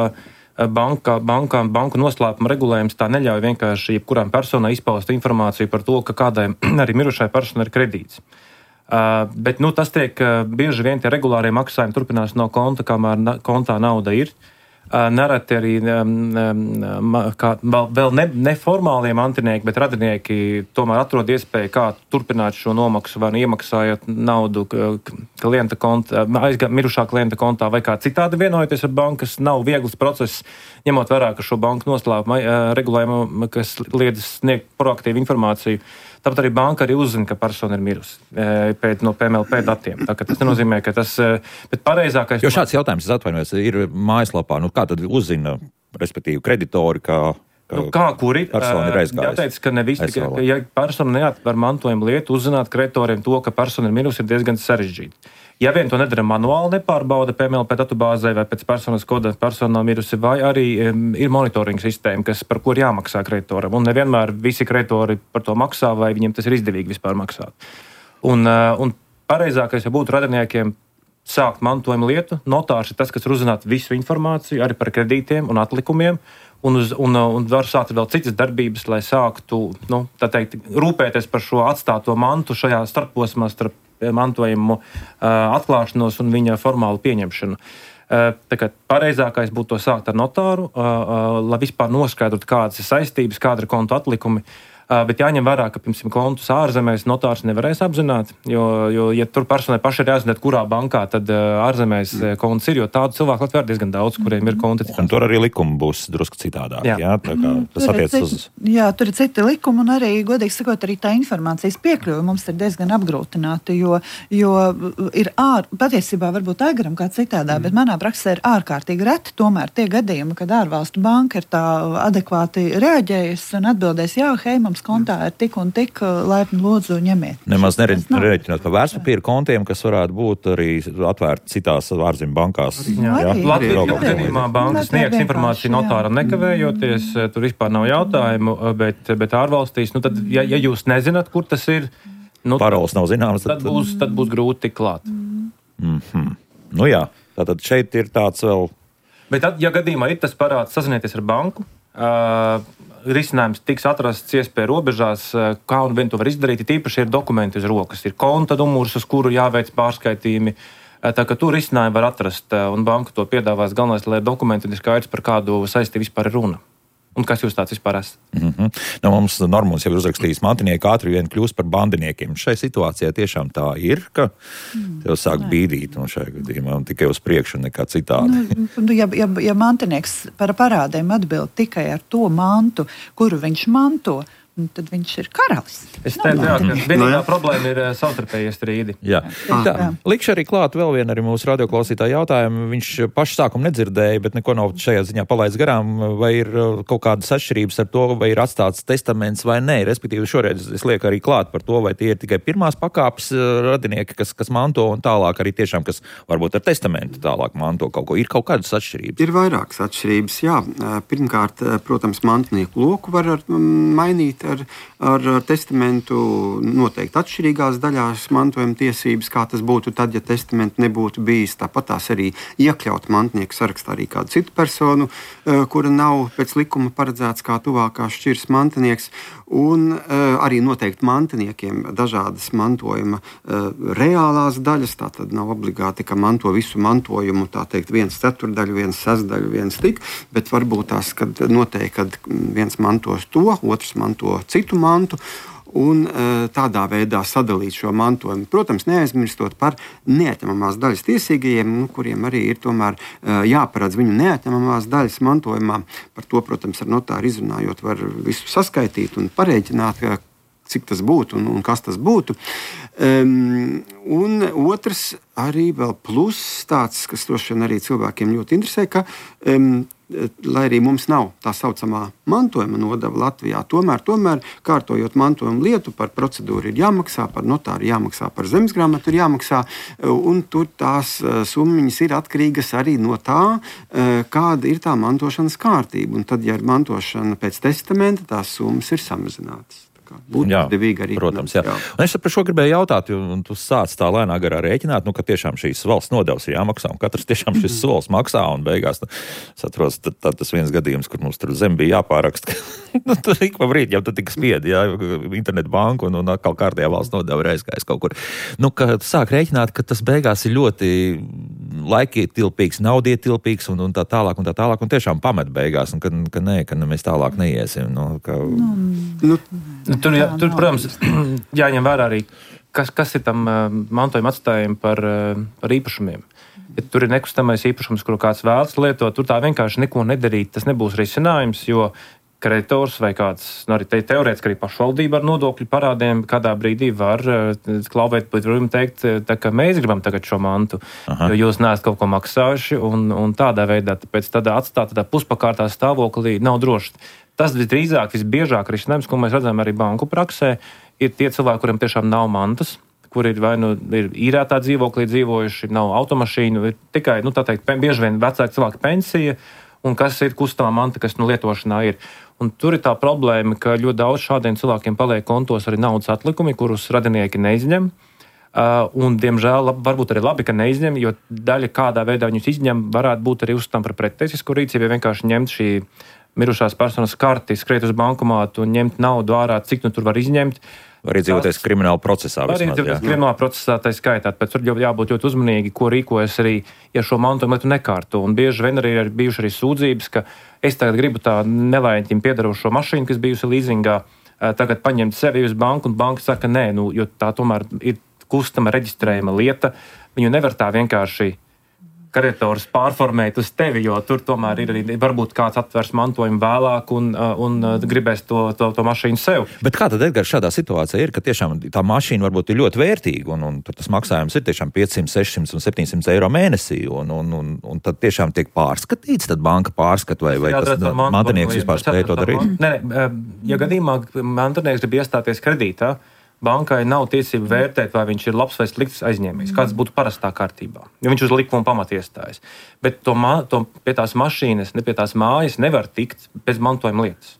S4: banka, banka, banku noslēpuma regulējums tā neļauj vienkārši jebkuram personai izpaust informāciju par to, ka kādai arī mirušai personai ir kredīts. Uh, bet nu, tas tiek uh, bieži vien tie regulārie maksājumi turpinās no konta, kamēr na, kontā nauda ir. Uh, nereti arī um, um, kā, vēl ne, neformālie mantinieki, bet radinieki tomēr atrod iespēju, kā turpināt šo nomaksu, vai nu iemaksājot naudu klienta kontā, aizgā, mirušā klienta kontā, vai kā citādi vienojoties ar banku, kas nav viegls process, ņemot vērā, ka šo banku noslēpuma uh, regulējumu, kas liedz sniegt proaktīvu informāciju. Tāpat arī banka arī uzzina, ka persona ir mirusi pēc no P M L P datiem. Tā, tas nenozīmē, ka tas... Bet pareizākais...
S1: Jo šāds jautājums, es atvainojos, ir mājaslapā. Nu, kā tad uzzina, respektīvi, kreditori, kā...
S4: Nu, kā kuri?
S1: Persona ir aizgājusi.
S4: Jāteic, ka nevis tikai, ja persona neatver mantojuma lietu, uzzināt kreditoriem to, ka persona ir mirusi, ir diezgan sarežģīti. Ja vien to nedara manuāli, nepārbauda P M L P datubāzē vai pēc personas koda personā mirusi, vai arī um, ir monitoringa sistēma, kas par ko ir jāmaksā kreditoram. Un nevienmēr visi kreditori par to maksā, vai viņiem tas ir izdevīgi vispār maksāt. Un, uh, un pareizākais, ja būtu radiniekiem sākt mantojuma lietu, notārs ir tas, kas ir uzzināt visu informāciju, arī par kredītiem un atlikumiem, un, uz, un, un var sākt vēl citas darbības, lai sāktu, nu, tā teikt, rūpēties par šo atstāto mantu šajā starposmā starp mantojumu uh, atklāšanos un viņa formālu pieņemšanu. Uh, tā kā pareizākais būtu to sākt ar notāru, uh, uh, lai vispār noskaidrotu, kādas ir saistības, kāda ir kontu atlikumi. Uh, bet jāņem vērā, ka, piemēram, kontus ārzemēs notārs nevarēs apzināt, jo, jo ja tur personai paši ir jāzināt, kurā bankā tad uh, ārzemēs mm. konts ir, jo tādu cilvēku Latvijā ir diezgan daudz, kuriem ir konti.
S1: Un tur arī likumi būs drusku citādāk. Jā. Jā, tā kā tas attiec uz...
S3: Jā, tur ir citi likumi un arī, godīgi sakot, arī tā informācijas piekļuve mums ir diezgan apgrūtināta, jo, jo ir ār, patiesībā varbūt Aigaram kā citādā, mm. bet manā praksē ir ārkārtīgi reti tomēr tie gadījumi, kad ārvalstu banka ir tā adekvāti reaģējusi un atbildēs, jā, hei, mums kontā ir tik un tik, laipni lūdzu ņemiet.
S1: Nemaz nereķināt par vērtspapīru kontiem, kas varētu būt arī atvērti citās ārzemju bankās.
S4: Jā, jā. Latvijas gadījumā banka sniegs informāciju notāram nekavējoties, tur vispār nav jautājumu, bet, bet ārvalstīs, nu tad, ja, ja jūs nezināt, kur tas ir, nu,
S1: paroles nav zināmas,
S4: tad, tad, būs, tad būs grūti tik klāt.
S1: Mm-hmm. Nu jā, tātad šeit ir tāds vēl...
S4: Bet, ja gadījumā ir tas parāds sazinieties ar banku, uh, risinājums tiks atrasts iespēja robežās, kā un vien to var izdarīt, ir īpaši ir dokumenti uz rokas, ir konta numurs, uz kuru jāveic pārskaitījumi, tā ka tur risinājumi var atrast, un banka to piedāvās galvenais, lai dokumenti ir skaidrs, par kādu saistību vispār ir runa. Un kas jūs tāds vispār esat?
S1: Mm-hmm. Nu, mums Normons jau ir uzrakstījis, mantinieki ātri vien kļūst par bandiniekiem. Šai situācijā tiešām tā ir, ka tev sāk bīdīt un šajā gadījumā un tikai uz priekšu nekā citādi.
S3: Nu, ja, ja, ja mantinieks par parādiem atbild tikai ar to mantu, kuru viņš manto, tad viņš ir karalis.
S4: Es teiktu, jā, ka vienīgā problēma ir savstarpējie strīdi.
S1: Jā. Tā, likšu arī klāt vēl vienu arī mūsu radioklausītāju jautājumu. Viņš pašu sākumu nedzirdēja, bet neko nav šajā ziņā palaids garām. Vai ir kaut kādas atšķirības ar to, vai ir atstāts testaments vai nē? Respektīvi šoreiz es lieku arī klāt par to, vai tie ir tikai pirmās pakāpes radinieki, kas, kas manto un tālāk arī tiešām, kas varbūt ar testamentu tālāk manto kaut ko. Ir kaut kādas atšķirības?
S2: Ir vairākas atšķirības, jā. Pirmkārt, protams, mantinieku loku var mainīt Ar, ar testamentu noteikti atšķirīgās daļās mantojuma tiesības, kā tas būtu tad, ja testamentu nebūtu bijis. Tāpat tās arī iekļaut mantinieku sarakstā arī kādu citu personu, kura nav pēc likuma paredzēts kā tuvākā šķirs mantinieks. Un arī noteikti mantiniekiem dažādas mantojuma reālās daļas, tā tad nav obligāti, ka manto visu mantojumu, tā teikt, viens ceturdaļu, viens sestdaļu, viens tik, bet varbūt tās, kad noteikti, kad viens mantos to, otrs manto citu mantu, un tādā veidā sadalīt šo mantojumu. Protams, neaizmirstot par neatņemamās daļas tiesīgajiem, nu, kuriem arī ir tomēr jāparedz viņu neatņemamās daļas mantojumā. Par to, protams, ar notāru izrunājot, var visu saskaitīt un parēķināt, cik tas būtu un, un kas tas būtu. Um, un otrs arī vēl pluss tāds, kas droši vien arī cilvēkiem ļoti interesē, ka um, lai arī mums nav tā saucamā mantojuma nodeva Latvijā, tomēr, tomēr kārtojot mantojuma lietu, par procedūru ir jāmaksā, par notāru jāmaksā, par zemesgrāmatu ir jāmaksā, un tur tās summiņas ir atkarīgas arī no tā, kāda ir tā mantošanas kārtība. Un tad, ja ir mantošana pēc testamenta, tās summas ir samazinātas. Būtu
S1: jā,
S2: devīgi arī.
S1: Protams, jā. Jā. Un es par šo gribēju jautāt, un tu sāc tā lēnā garā rēķināt, nu, ka tiešām šīs valsts nodevas ir jāmaksā, un katrs tiešām šis solis maksā, un beigās, nu, es atros, tad, tad tas viens gadījums, kur mums tur zem bija jāpāraksta, nu, tur ik pa brīdi jau tad tika spiedi, jā, internetu banku, un, un atkal kārtējā valsts nodeva ir aizgājis kaut kur. Nu, ka sāk rēķināt, ka tas beigās ir ļoti laikietilpīgs, naudietilpīgs, un, un tā tālāk, un tā tālāk, un tiešām pamet beigās, un ka, ka nē, ka mēs tālāk neiesim. Nu, ka...
S2: Nu,
S4: Tur, jā, tur, protams, jāņem vērā arī, kas, kas ir tam uh, mantojuma atstājumi par, uh, par īpašumiem. Ja tur ir nekustamais īpašums, kuru kāds vēlas lietot, tur tā vienkārši neko nedarīt, tas nebūs risinājums, jo kreditors vai kāds, nu arī te, teorētiski arī pašvaldība ar nodokļu parādiem kādā brīdī var uh, klauvēt, bet varam teikt, tā, ka mēs gribam tagad šo mantu, Aha. jo jūs neesat kaut ko maksājuši, un, un tādā veidā, tāpēc tādā atstāt tādā puspakārtā stāvoklī nav droši. Tas visdrīzāk, visbiežāk risinājums, ko mēs redzam arī banku praksē, ir tie cilvēki, kuriem tiešām nav mantas, kur ir vai nu ir īrētā dzīvoklī dzīvojuši, nav automašīnu, ir tikai, nu tā teikt, bieži vien vecāki cilvēki pensija, un kas ir kustamā manta, kas nu lietošanā ir. Un tur ir tā problēma, ka ļoti daudz šādiem cilvēkiem paliek kontos arī naudas atlikumi, kurus radinieki neizņem. Uh, un, diemžēl, lab, varbūt arī labi, ka neizņem, jo daļa kādā veidā viņus izņem, varētu būt arī uzskatām par prettiesisku rīcību, ja vienkārši ņemt šī mirušās personas karti, skriet uz bankomātu un ņemt naudu ārā, cik nu tur var izņemt.
S1: Var iedzīvoties krimināla procesā.
S4: Var iedzīvoties krimināla procesā, tā skaitā, bet tur jābūt ļoti uzmanīgi, ko rīkojas arī, ja šo mantojumu lietu nekārto. Un bieži vien arī ir bijuši arī sūdzības, ka es tagad gribu tā nelaiņķim piedarošo mašīnu, kas bijusi līzingā, tagad paņemt sevi uz banku, un banka saka, nē, nu, jo tā tomēr ir kustama reģistrējama lieta, viņu nevar tā vienkārši kreditors pārformēt uz tevi, jo tur tomēr ir arī varbūt kāds atvers mantojumu vēlāk un, un gribēs to, to, to mašīnu sev.
S1: Bet kā tad, Edgars, šādā situācijā ir, ka tiešām tā mašīna varbūt ir ļoti vērtīga un, un tur tas maksājums ir tiešām piecsimt, sešsimt un septiņsimt eiro mēnesī un, un, un, un tad tiešām tiek pārskatīts, tad banka pārskata vai, vai tas mantinieks vispār spēj to darīt?
S4: Nē, ja gadījumā mantinieks grib iestāties kredītā, bankai nav tiesība vērtēt, vai viņš ir labs vai slikts aizņēmējs, kāds būtu parastā kārtībā, jo viņš uz likuma pamata iestājas. Bet to, ma- to pie tās mašīnas, ne pie tās mājas nevar tikt bez mantojuma lietas.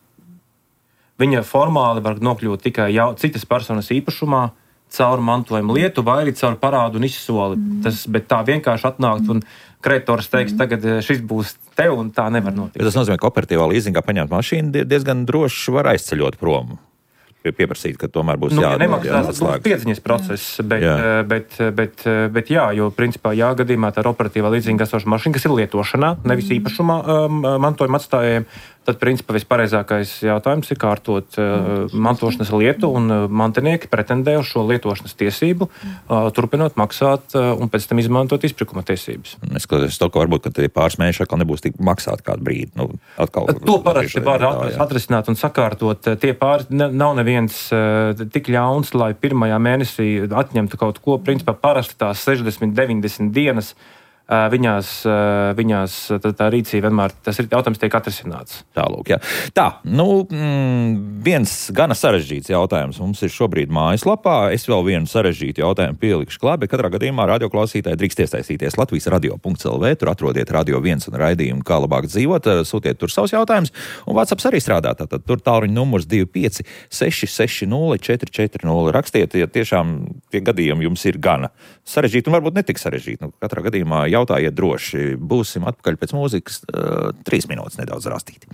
S4: Viņa formāli var nokļūt tikai jau citas personas īpašumā, caur mantojuma lietu vai arī caur parādu un izsoli. Tas, bet tā vienkārši atnākt un kreditors teiks, tagad šis būs tev, un tā nevar notikt.
S1: Bet tas nozīmē, ka operatīvā līzingā paņemt mašīnu diezgan droši var aizceļot prom. Pieprasīt, ka tomēr būs
S4: nu,
S1: jā,
S4: ja nemaksās, tas būs piedziņas process, bet jā. Bet, bet, bet jā, jo principā jā, gadījumā tā ir operatīvā līdzīga esoša mašīna, kas ir lietošanā, nevis īpašumā um, mantojuma atstājējiem, tad principā vispareizākais jautājums ir kārtot uh, mantošanas lietu un uh, mantinieki pretendē uz šo lietošanas tiesību, uh, turpinot maksāt uh, un pēc tam izmantot izpirkuma tiesības.
S1: Neskatoties to, ka varbūt, ka tie pāris mēneši atkal nebūs tik maksāt kādu brīdi. Nu, atkal,
S4: to parasti var atrisināt un sakārtot. Tie pāris ne, nav neviens uh, tik ļauns, lai pirmajā mēnesī atņemtu kaut ko. Principā parasti tās sešdesmit, deviņdesmit dienas Viņās, viņās tā, tā rīcība vienmēr, tas ir jautājums tiek atrisināts.
S1: Tālūk, jā. Tā, nu, mm, viens gana sarežģīts jautājums mums ir šobrīd mājaslapā. Es vēl vienu sarežģītu jautājumu pielikšu klāt, bet katrā gadījumā radioklausītāji drīkst iesaistīties Latvijas radio punkts el vē, tur atrodiet Radio viens un raidījumu, kā labāk dzīvot, sūtiet tur savus jautājumus, un WhatsApp arī strādā, tātad tur tālruņa numurs divi pieci seši seši nulle četri četri nulle. Rakstiet, ja tiešām tie gadījumi jums ir gana sarežģīti un varbūt netik sarežģīti. Nu, katrā gadījumā jautājiet droši. Būsim atpakaļ pēc mūzikas. Uh, trīs minūtes nedaudz rāstīti.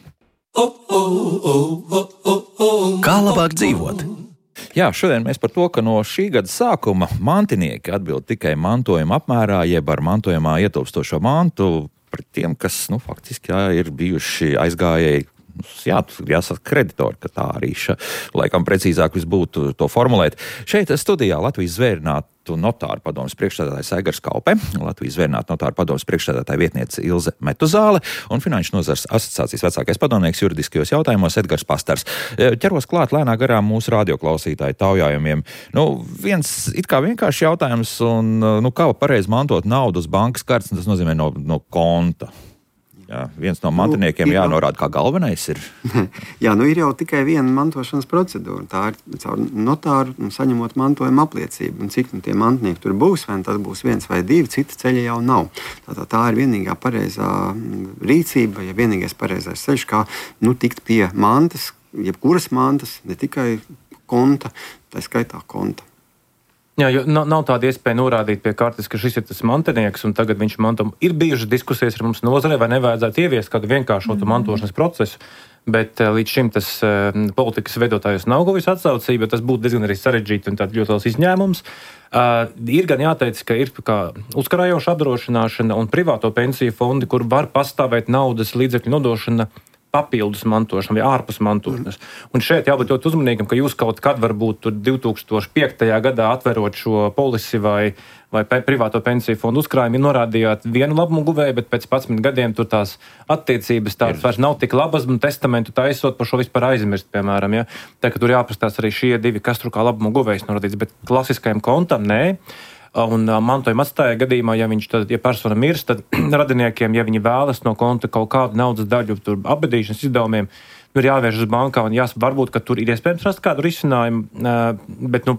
S5: Kā labāk dzīvot?
S1: Jā, šodien mēs par to, ka no šī gada sākuma mantinieki atbild tikai mantojuma apmērā, jeb ar mantojumā ietilpstošo mantu pret tiem, kas, nu, faktiski jā, ir bijuši aizgājēji. Jā, jāsaka kreditori, ka tā arī ša, laikam precīzāk viss būtu to formulēt. Šeit studijā Latvijas zvērinātu notāru padomes priekšsēdētājs Aigars Kaupe, Latvijas zvērinātu notāru padomes priekšsēdētāja vietniece Ilze Metuzāle un Finanšu nozars asociācijas vecākais padomnieks juridiskajos jautājumos Edgars Pastars. Ķeros klāt lēnā garām mūsu radioklausītāju taujājumiem. Nu, viens it kā vienkārši jautājums, un nu, kā pareizi mantot naudu uz bankas kartes, tas nozīmē no, no konta. Jā, viens no mantiniekiem nu, jānorāda, kā galvenais ir.
S2: Jā, nu ir jau tikai viena mantošanas procedūra. Tā ir caur notāru saņemot mantojuma apliecību. Un cik nu tie mantinieki tur būs, vai tas būs viens vai divi, cita ceļa jau nav. Tā, tā ir vienīgā pareizā rīcība, ja vienīgais pareizais ceļš, kā nu, tikt pie mantas, jebkuras mantas, ne tikai konta, tā skaitā konta.
S4: Jā, jo nav, nav tāda iespēja norādīt pie kartes, ka šis ir tas mantinieks, un tagad viņš manto. Ir bijušas diskusijas ar mums nozarē, vai nevajadzētu ieviest kādu vienkāršotu mm. mantošanas procesu, bet uh, līdz šim tas uh, politikas veidotājus nav guvis atsaucību, tas būtu diezgan arī sarežģīti un tāds ļoti liels izņēmums. Uh, ir gan jāteic, ka ir kā uzkrājoša apdrošināšana un privāto pensiju fondi, kur var pastāvēt naudas līdzekļu nodošana papildus mantošana vai ārpus mantošanas. Un šeit jābūt ļoti uzmanīgam, ka jūs kaut kad varbūt tur divi tūkstoši piektajā gadā atverot šo polisi vai, vai pe- privāto pensiju fondu uzkrājumu, norādījāt vienu labumu guvēju, bet pēc padsmit gadiem tur tās attiecības tādas vairs nav tik labas, un testamentu taisot par šo vispār aizmirst, piemēram. Ja? Tā ka tur jāprastās arī šie divi, kas tur kā labumu guvējs norādīts, bet klasiskajam kontam nē. Un mantojuma atstāja gadījumā, ja viņš tad, ja persona mirst, tad radiniekiem, ja viņi vēlas no konta kaut kādu naudas daļu tur apbedīšanas izdevumiem, nu ir jāvērš uz bankā un jās, varbūt, ka tur ir iespējams rast kādu risinājumu, bet, nu,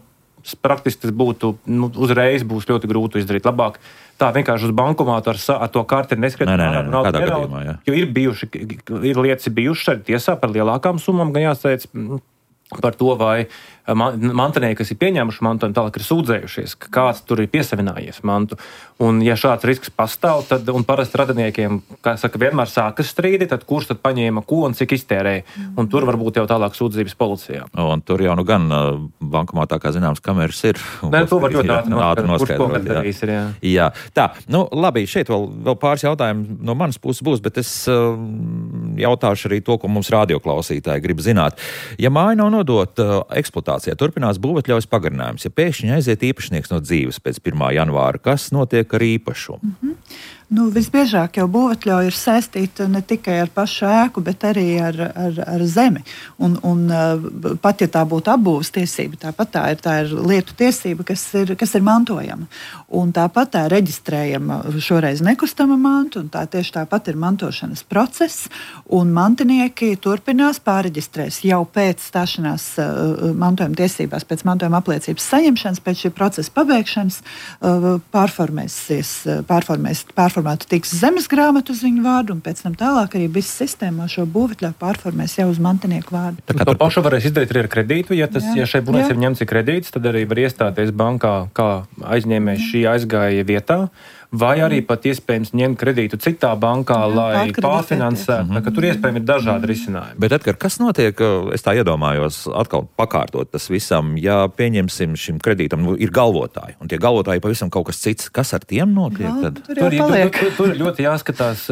S4: praktiski tas būtu, nu, uzreiz būs ļoti grūti izdarīt. Labāk tā vienkārši uz bankomātu ar, sa, ar to karti ir neskatīt.
S1: Nē, nē, nē, kādā gadījumā, jā.
S4: Jo ir bijuši, ir lietas bijušas arī tiesā par lielākām summām, gan jāsaic par to, vai mantinieki, kas ir pieņēmuši mantojumu, tālāk ir sūdzējušies, ka kāds tur ir piesavinājies mantu. Un ja šāds risks pastāv, tad, un parasti radiniekiem, kā saka, vienmēr sākas strīdi, tad kurš tad paņēma ko un cik iztērēja. Un tur varbūt jau tālāk sūdzības policijā.
S1: Un tur jau nu gan bankomātā, kā zināms, kameras ir.
S4: Nē, to var ļoti ātri noskaidrot, kurš ko darīs ir, jā.
S1: Jā, tā, nu labi, šeit vēl, vēl pāris jautājumu no manas puses būs, bet es uh, jautāšu arī to, ko mums radioklausītāji grib zināt. Ja māja nav nodota uh, eksploatācijā, turpinās būvatļaujas pagarinājums. Ja pēkšņi aiziet īpašnieks no dzīves pēc pirmā janvāra, kas notiek ar īpašumu?
S3: Mm-hmm. Nu, visbiežāk jau būvatļauja ir saistīta ne tikai ar pašu ēku, bet arī ar, ar, ar zemi. Un, un pat ja tā būtu apbūves tiesība, tāpat tā ir, tā ir lietu tiesība, kas ir, kas ir mantojama. Un tāpat tā ir reģistrējama šoreiz nekustama mantu, un tā tieši tāpat ir mantošanas process, un mantinieki turpinās pārreģistrēs jau pēc stāšanās uh, mantojuma tiesībās, pēc mantojuma apliecības saņemšanas, pēc šī procesa pabeigšanas uh, pārformēsies, pārformēs, pārformēs tiks zemes grāmatu uz viņu vārdu, un pēc tam tālāk arī viss sistēmā šo būvatļauju pārformēs jau uz mantinieku vārdu.
S4: Tā to pašu varēs izdarīt arī ar kredītu. Ja, tas, ja šeit būnēs ir ņemts kredīts, tad arī var iestāties bankā, kā aizņēmējs šī aizgāja vietā, vai arī pat iespējams ņemt kredītu citā bankā, jā, lai pārfinansētu. Mm-hmm. Tur iespējami ir dažādi risinājumi.
S1: Bet, Edgar, kas notiek, es tā iedomājos, atkal pakārtot tas visam, ja pieņemsim šim kredītam, nu, ir galvotāji, un tie galvotāji pavisam kaut kas cits, kas ar tiem notiek?
S3: Jā,
S1: tad?
S3: Tur, tur,
S4: tur, tur, tur ļoti jāskatās,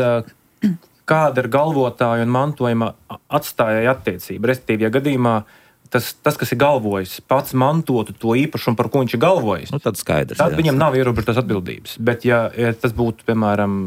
S4: kāda ir galvotāja un mantojuma atstājēja attiecība. Respektīvi, ja gadījumā Tas, tas, kas ir galvojis, pats mantotu to īpašumu, par ko viņš ir galvojis,
S1: nu, tad skaidrs,
S4: tad
S1: jā.
S4: Viņam nav ierobežotas atbildības. Bet, ja, ja tas būtu, piemēram,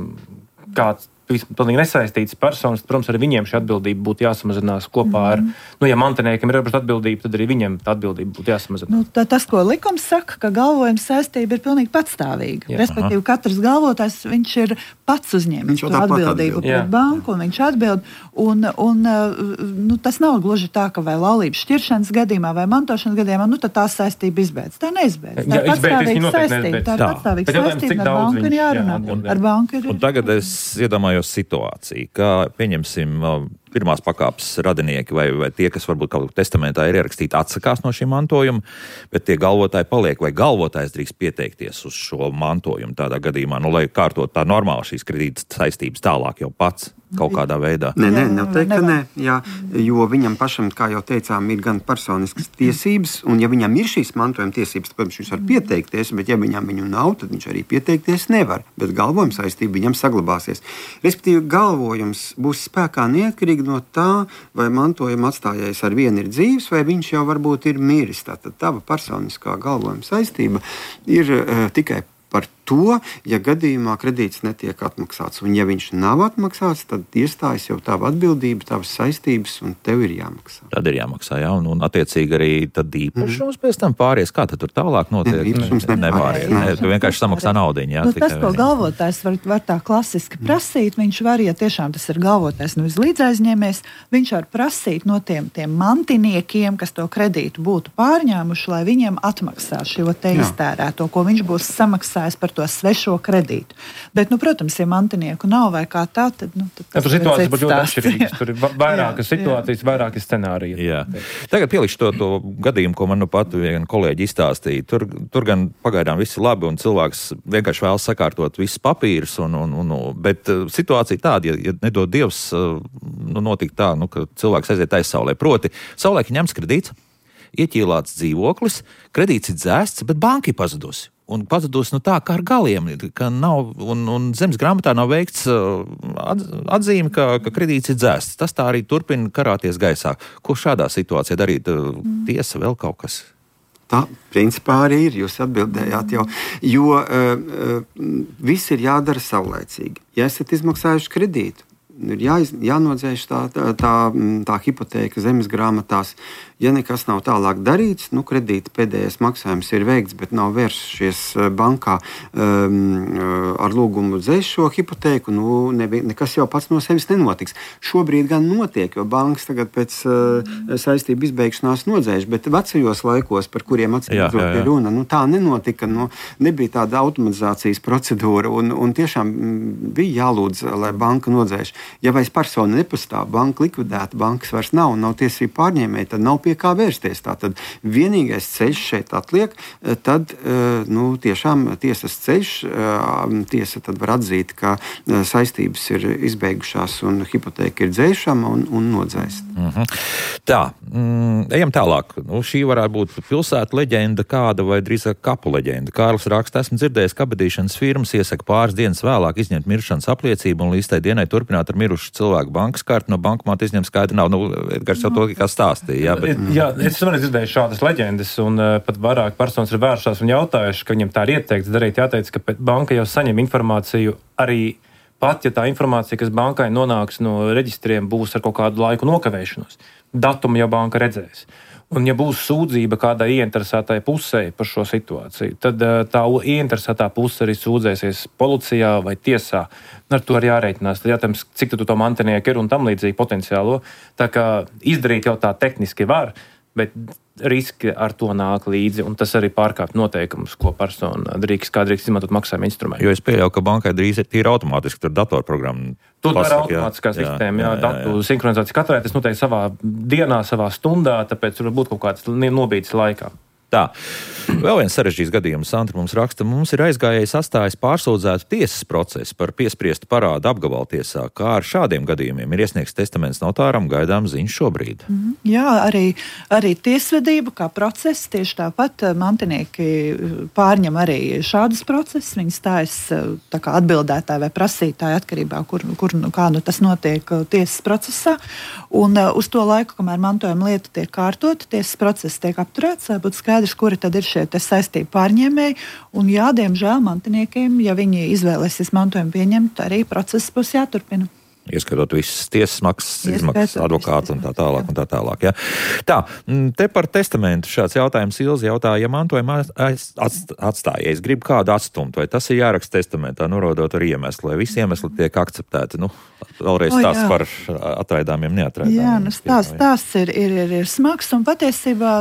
S4: kāds pilnīgi nesaistīts personas, protams, arī viņiem šī atbildība būtu jāsamazinās kopā ar, nu, ja mantiniekam ir ierobežota atbildība, tad arī viņiem tā atbildība būtu jāsamazinās.
S3: Nu, tā, tas, ko likums saka, ka galvojuma saistība ir pilnīgi patstāvīga. Jā. Respektīvi, katrs galvotājs, viņš ir pats uzņēmis to atbildību pret banku, un viņš atbild. Un, un, nu, tas nav gluži tā, ka vai laulības šķiršanas gadījumā, vai mantošanas gadījumā, nu, tad tā saistība izbeidz. Tā neizbeidz. Tā ir patstāvīga saistība. Tā ir patstāvīga saistība, ar banku ir jārunā. Ar banku ir...
S1: Un tagad es iedomājos situāciju, kā pieņemsim pirmās pakāpes radinieki vai, vai tie, kas varbūt kaut kā testamentā ir ierakstīti, atsakās no šī mantojuma, bet tie galvotāji paliek, vai galvotājs drīkst pieteikties uz šo mantojumu tādā gadījumā, nu, lai kārtot tā normāli šīs kredītas saistības tālāk jau pats kaut kādā veidā.
S2: Nē, nē, nav teikt, ka nē, jā, jo viņam pašam, kā jau teicām, ir gan personiskas tiesības, un ja viņam ir šīs mantojuma tiesības, tad, protams, viņš var pieteikties, bet ja viņam viņu nav, tad viņš arī pieteikties nevar, bet galvojuma saistība viņam saglabāsies. Respektīvi, galvojums būs spēkā neatkarīgi no tā, vai mantojuma atstājējs ar vienu ir dzīves, vai viņš jau varbūt ir miris. Tātad tava personiskā galvojuma saistība ir uh, tikai par to, ja gadījumā kredīts netiek atmaksāts. Un ja viņš nav atmaksāts, tad iestājas jau tava atbildība, tavas saistības, un tev ir jāmaksā.
S1: Tad ir jāmaksā, jā, un, un attiecīgi arī tad īpašums mm. pēc tam pāries. Kā tad tur tālāk notiek?
S2: Ne, īpašums nepāries.
S1: Ne, ne, tu vienkārši samaksā naudiņu, jā.
S3: Nu, tas, ko galvotājs var, var tā klasiski prasīt, viņš var, ja tiešām tas ir galvotājs, nu līdzaizņēmējs, viņš var prasīt no tiem, tiem mantiniekiem, kas to kredītu būtu pārņēmuši, lai viņiem atmaksā šo te iztērēto, ko viņš būs samaksājis par to svešo kredītu. Bet, nu, protams, ja mantinieku nav vai kā tā, tad, nu, tad
S4: tas ja, tur situācijas būtu ļoti atšķirīgas. Tur ir vairākas situācijas, vairākas scenāriji.
S1: Jā. Tagad pielikšu to, to gadījumu, ko man nu pat vien kolēģi izstāstīja. Tur, tur gan pagaidām viss ir labi, un cilvēks vienkārši vēlas sakārtot visus papīrus, un, un, un, bet situācija tāda, ja, ja nedod Dievs, nu, notika tā, nu, ka cilvēks aiziet aizsaulē. Proti, saulēki ņems kredīts, ieķīlāts dzīvoklis, kredīts ir dzēsts, bet banka ir pazudusi. Un pazudusi nu tā kā ar galiem, ka nav, un, un zemes grāmatā nav veikts atzīme, ka, ka kredīts ir dzēsts. Tas tā arī turpina karāties gaisā. Ko šādā situācijā darīt? Tiesa vēl kaut kas?
S2: Tā, principā, arī ir. Jūs atbildējāt jau. Jo uh, viss ir jādara saulēcīgi. Ja esat izmaksājuši kredītu, ir jā, jānodzēš tā, tā, tā, tā hipotēka zemes grāmatās, Ja nekas nav tālāk darīts, nu, kredīta pēdējais maksājums ir veikts, bet nav vēršies bankā um, ar lūgumu dzēst šo hipotēku, nu, nebi, nekas jau pats no sevis nenotiks. Šobrīd gan notiek, jo bankas tagad pēc uh, saistību izbeigšanās nodzēš, bet vecajos laikos, par kuriem atcīmredzot ir runa, nu, tā nenotika, nu, nebija tāda automatizācijas procedūra, un, un tiešām bija jālūdz, lai banka nodzēš. Ja vairs persona nepastāv, banka likvidēta, bankas vairs nav, nav tiesību pārņēmēji, tad nav pie kā vērsties. Tātad vienīgais ceļš šeit atliek, tad, nu, tiešām tiesas ceļš, tiesa tad var atzīt, ka saistības ir izbeigušās un hipotēka ir dzēšama un, un nodzēst.
S1: Mm-hmm. Tā, mm, ejam tālāk. Nu, šī varētu būt pilsētu leģenda kāda vai drīzāk kapu leģenda. Kārlis raksta, esmu dzirdējis, ka abadīšanas firmas iesaka pāris dienas vēlāk izņemt miršanas apliecību un līdz tai dienai turpināt ar mirušu cilvēku bankas karti, no bankomāta izņemt skaidri nav. Nu, Edgars jau to kā stāstīja. Jā, bet...
S4: jā, es vienreiz dzirdēju šādas leģendas, un uh, pat vairāk personas ir vēršās un jautājuši, ka viņiem tā ir ieteikts darīt. Jāteic, ka banka jau saņem informāciju arī pat, ja tā informācija, kas bankai nonāks no reģistriem, būs ar kaut kādu laiku nokavēšanos. Datumu jau banka redzēs. Un, ja būs sūdzība kādai ieinteresētai pusē par šo situāciju, tad uh, tā ieinteresētā puse arī sūdzēsies policijā vai tiesā. Ar to arī jārēķinās. Tad jātams, cik tu to mantinieku ir un tam līdzīgi potenciālo. Tā kā izdarīt jau tā tehniski var, bet riski ar to nāk līdzi, un tas arī pārkāpt noteikumus, ko persona drīkst, kā drīkst izmantot maksājuma instrumentu.
S1: Jo es pieļauju, ka bankai drīz ir tīri automātiski, tur datorprogramma.
S4: Tur ir automātiskā sistēma, jā, jā, jā, datu jā. Sinhronizācija katrai, tas noteikti savā dienā, savā stundā, tāpēc tur var būt kaut kāds nobīdes laikā.
S1: Tā. Vēl viens sarežģīts gadījums, Sandra mums raksta, mums ir aizgājējis astājas pārsūdzētu tiesas procesu par piespriestu parādu apgabaltiesā. Kā ar šādiem gadījumiem ir iesniegts testaments notāram, gaidām ziņas šobrīd?
S3: Mm, jā, arī, arī tiesvedība kā process, tieši tāpat mantinieki pārņem arī šādas procesus, viņi stājas tā kā atbildētāji vai prasītāji atkarībā, kur, kur kā nu tas notiek tiesas procesā. Un uz to laiku, kamēr mantojuma lieta tiek kārtota, tiesas process tiek apturēts, būtu skaidrs, kuri tad ir šie saistību pārņēmēji. Un jā, diemžēl mantiniekiem, ja viņi izvēlēsies mantojumu pieņemt, arī process būs jāturpina.
S1: Ieskatot visas tiesas maksas, izmaksas, advokātu un tā tālāk. Un tā, tālāk ja. Tā, te par testamentu šāds jautājums Ilzi jautā, ja mantojuma atstāja, es gribu kādu atstumt, vai tas ir jāraksta testamentā, norodot ar iemeslu, lai visi iemesli tiek akceptēti. Nu, vēlreiz stāsts par atraidāmiem, neatraidāmiem.
S3: Jā, nu stāsts, stāsts ir, ir, ir, ir smags, un patiesībā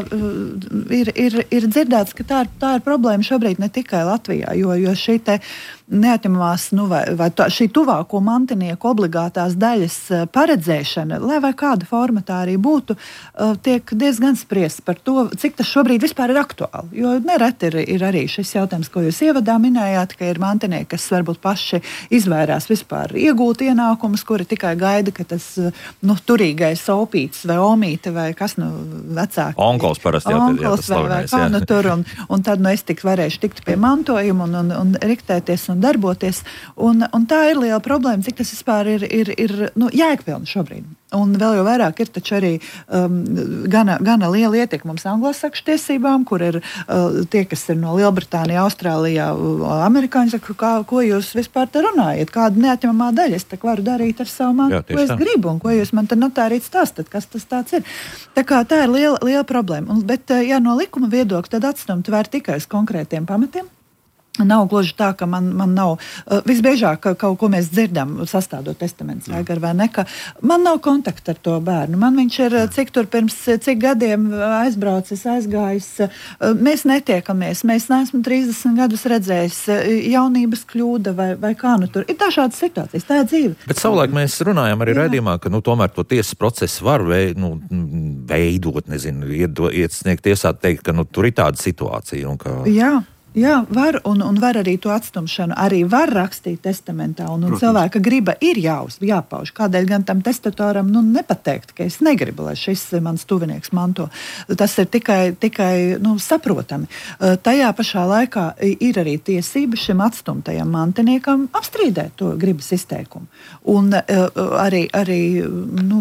S3: ir, ir, ir dzirdēts, ka tā ir, tā ir problēma šobrīd ne tikai Latvijā, jo, jo šī te neatņemamās, nu, vai, vai tā, šī tuvāko mantinieku obligātās daļas paredzēšana, lai vai kāda forma tā arī būtu, tiek diezgan spriests par to, cik tas šobrīd vispār ir aktuāli. Jo nereti ir, ir arī šis jautājums, ko jūs ievadā minējāt, ka ir mantinieki, kas varbūt paši izvairās vispār iegūt ienākumus, kuri tikai gaida, ka tas nu, turīgais opīts vai omīte vai kas nu vecāki.
S1: Onkols parasti jāpied, jā, tas slavenais.
S3: Vai kā nu tur, un, un tad nu es tik varēšu tikt pie mantojuma un, un, un riktēties un darboties. Un, un tā ir liela problēma, cik tas vispār ir, ir, ir nu, jēgpilni šobrīd. Un vēl jau vairāk ir taču arī um, gana, gana liela ietekme mums anglosakšu tiesībām, kur ir uh, tie, kas ir no Lielbritānija, Austrālijā, amerikāņi saka, kā, ko jūs vispār te runājat, kāda neatņemamā daļa es te varu darīt ar savu mantu, ko es tā. gribu, un ko jūs man te notārīt stāstat, kas tas tāds ir. Tā kā tā ir liela, liela problēma. Un, bet, ja no likuma viedokļa, tad atstumt var tikai uz konkrētiem pamatiem. Nav gluži tā, ka man, man nav, uh, visbiežāk kaut ko mēs dzirdam, sastādot testaments vai gar vai ne, ka man nav kontakta ar to bērnu. Man viņš ir, cik tur pirms, cik gadiem aizbraucis, aizgājis, uh, mēs netiekamies, mēs neesam trīsdesmit gadus redzējis, uh, jaunības kļūda vai, vai kā nu tur. Ir dažādas situācijas, tā ir dzīve.
S1: Bet savulaik mēs runājam arī raidījumā, ka nu, tomēr to tiesas procesu var vei, nu, veidot, nezinu, iesniegt tiesā teikt, ka nu, tur ir tāda situācija. Un ka...
S3: Jā. Jā, var, un, un var arī to atstumšanu. Arī var rakstīt testamentā, un, un cilvēka griba ir jāuz, jāpauž. Kādēļ gan tam testatoram nu, nepateikt, ka es negribu, lai šis mans tuvinieks manto. Tas ir tikai, tikai nu, saprotami. Tajā pašā laikā ir arī tiesība šim atstumtajam mantiniekam apstrīdēt to gribas izteikumu. Un arī, arī nu,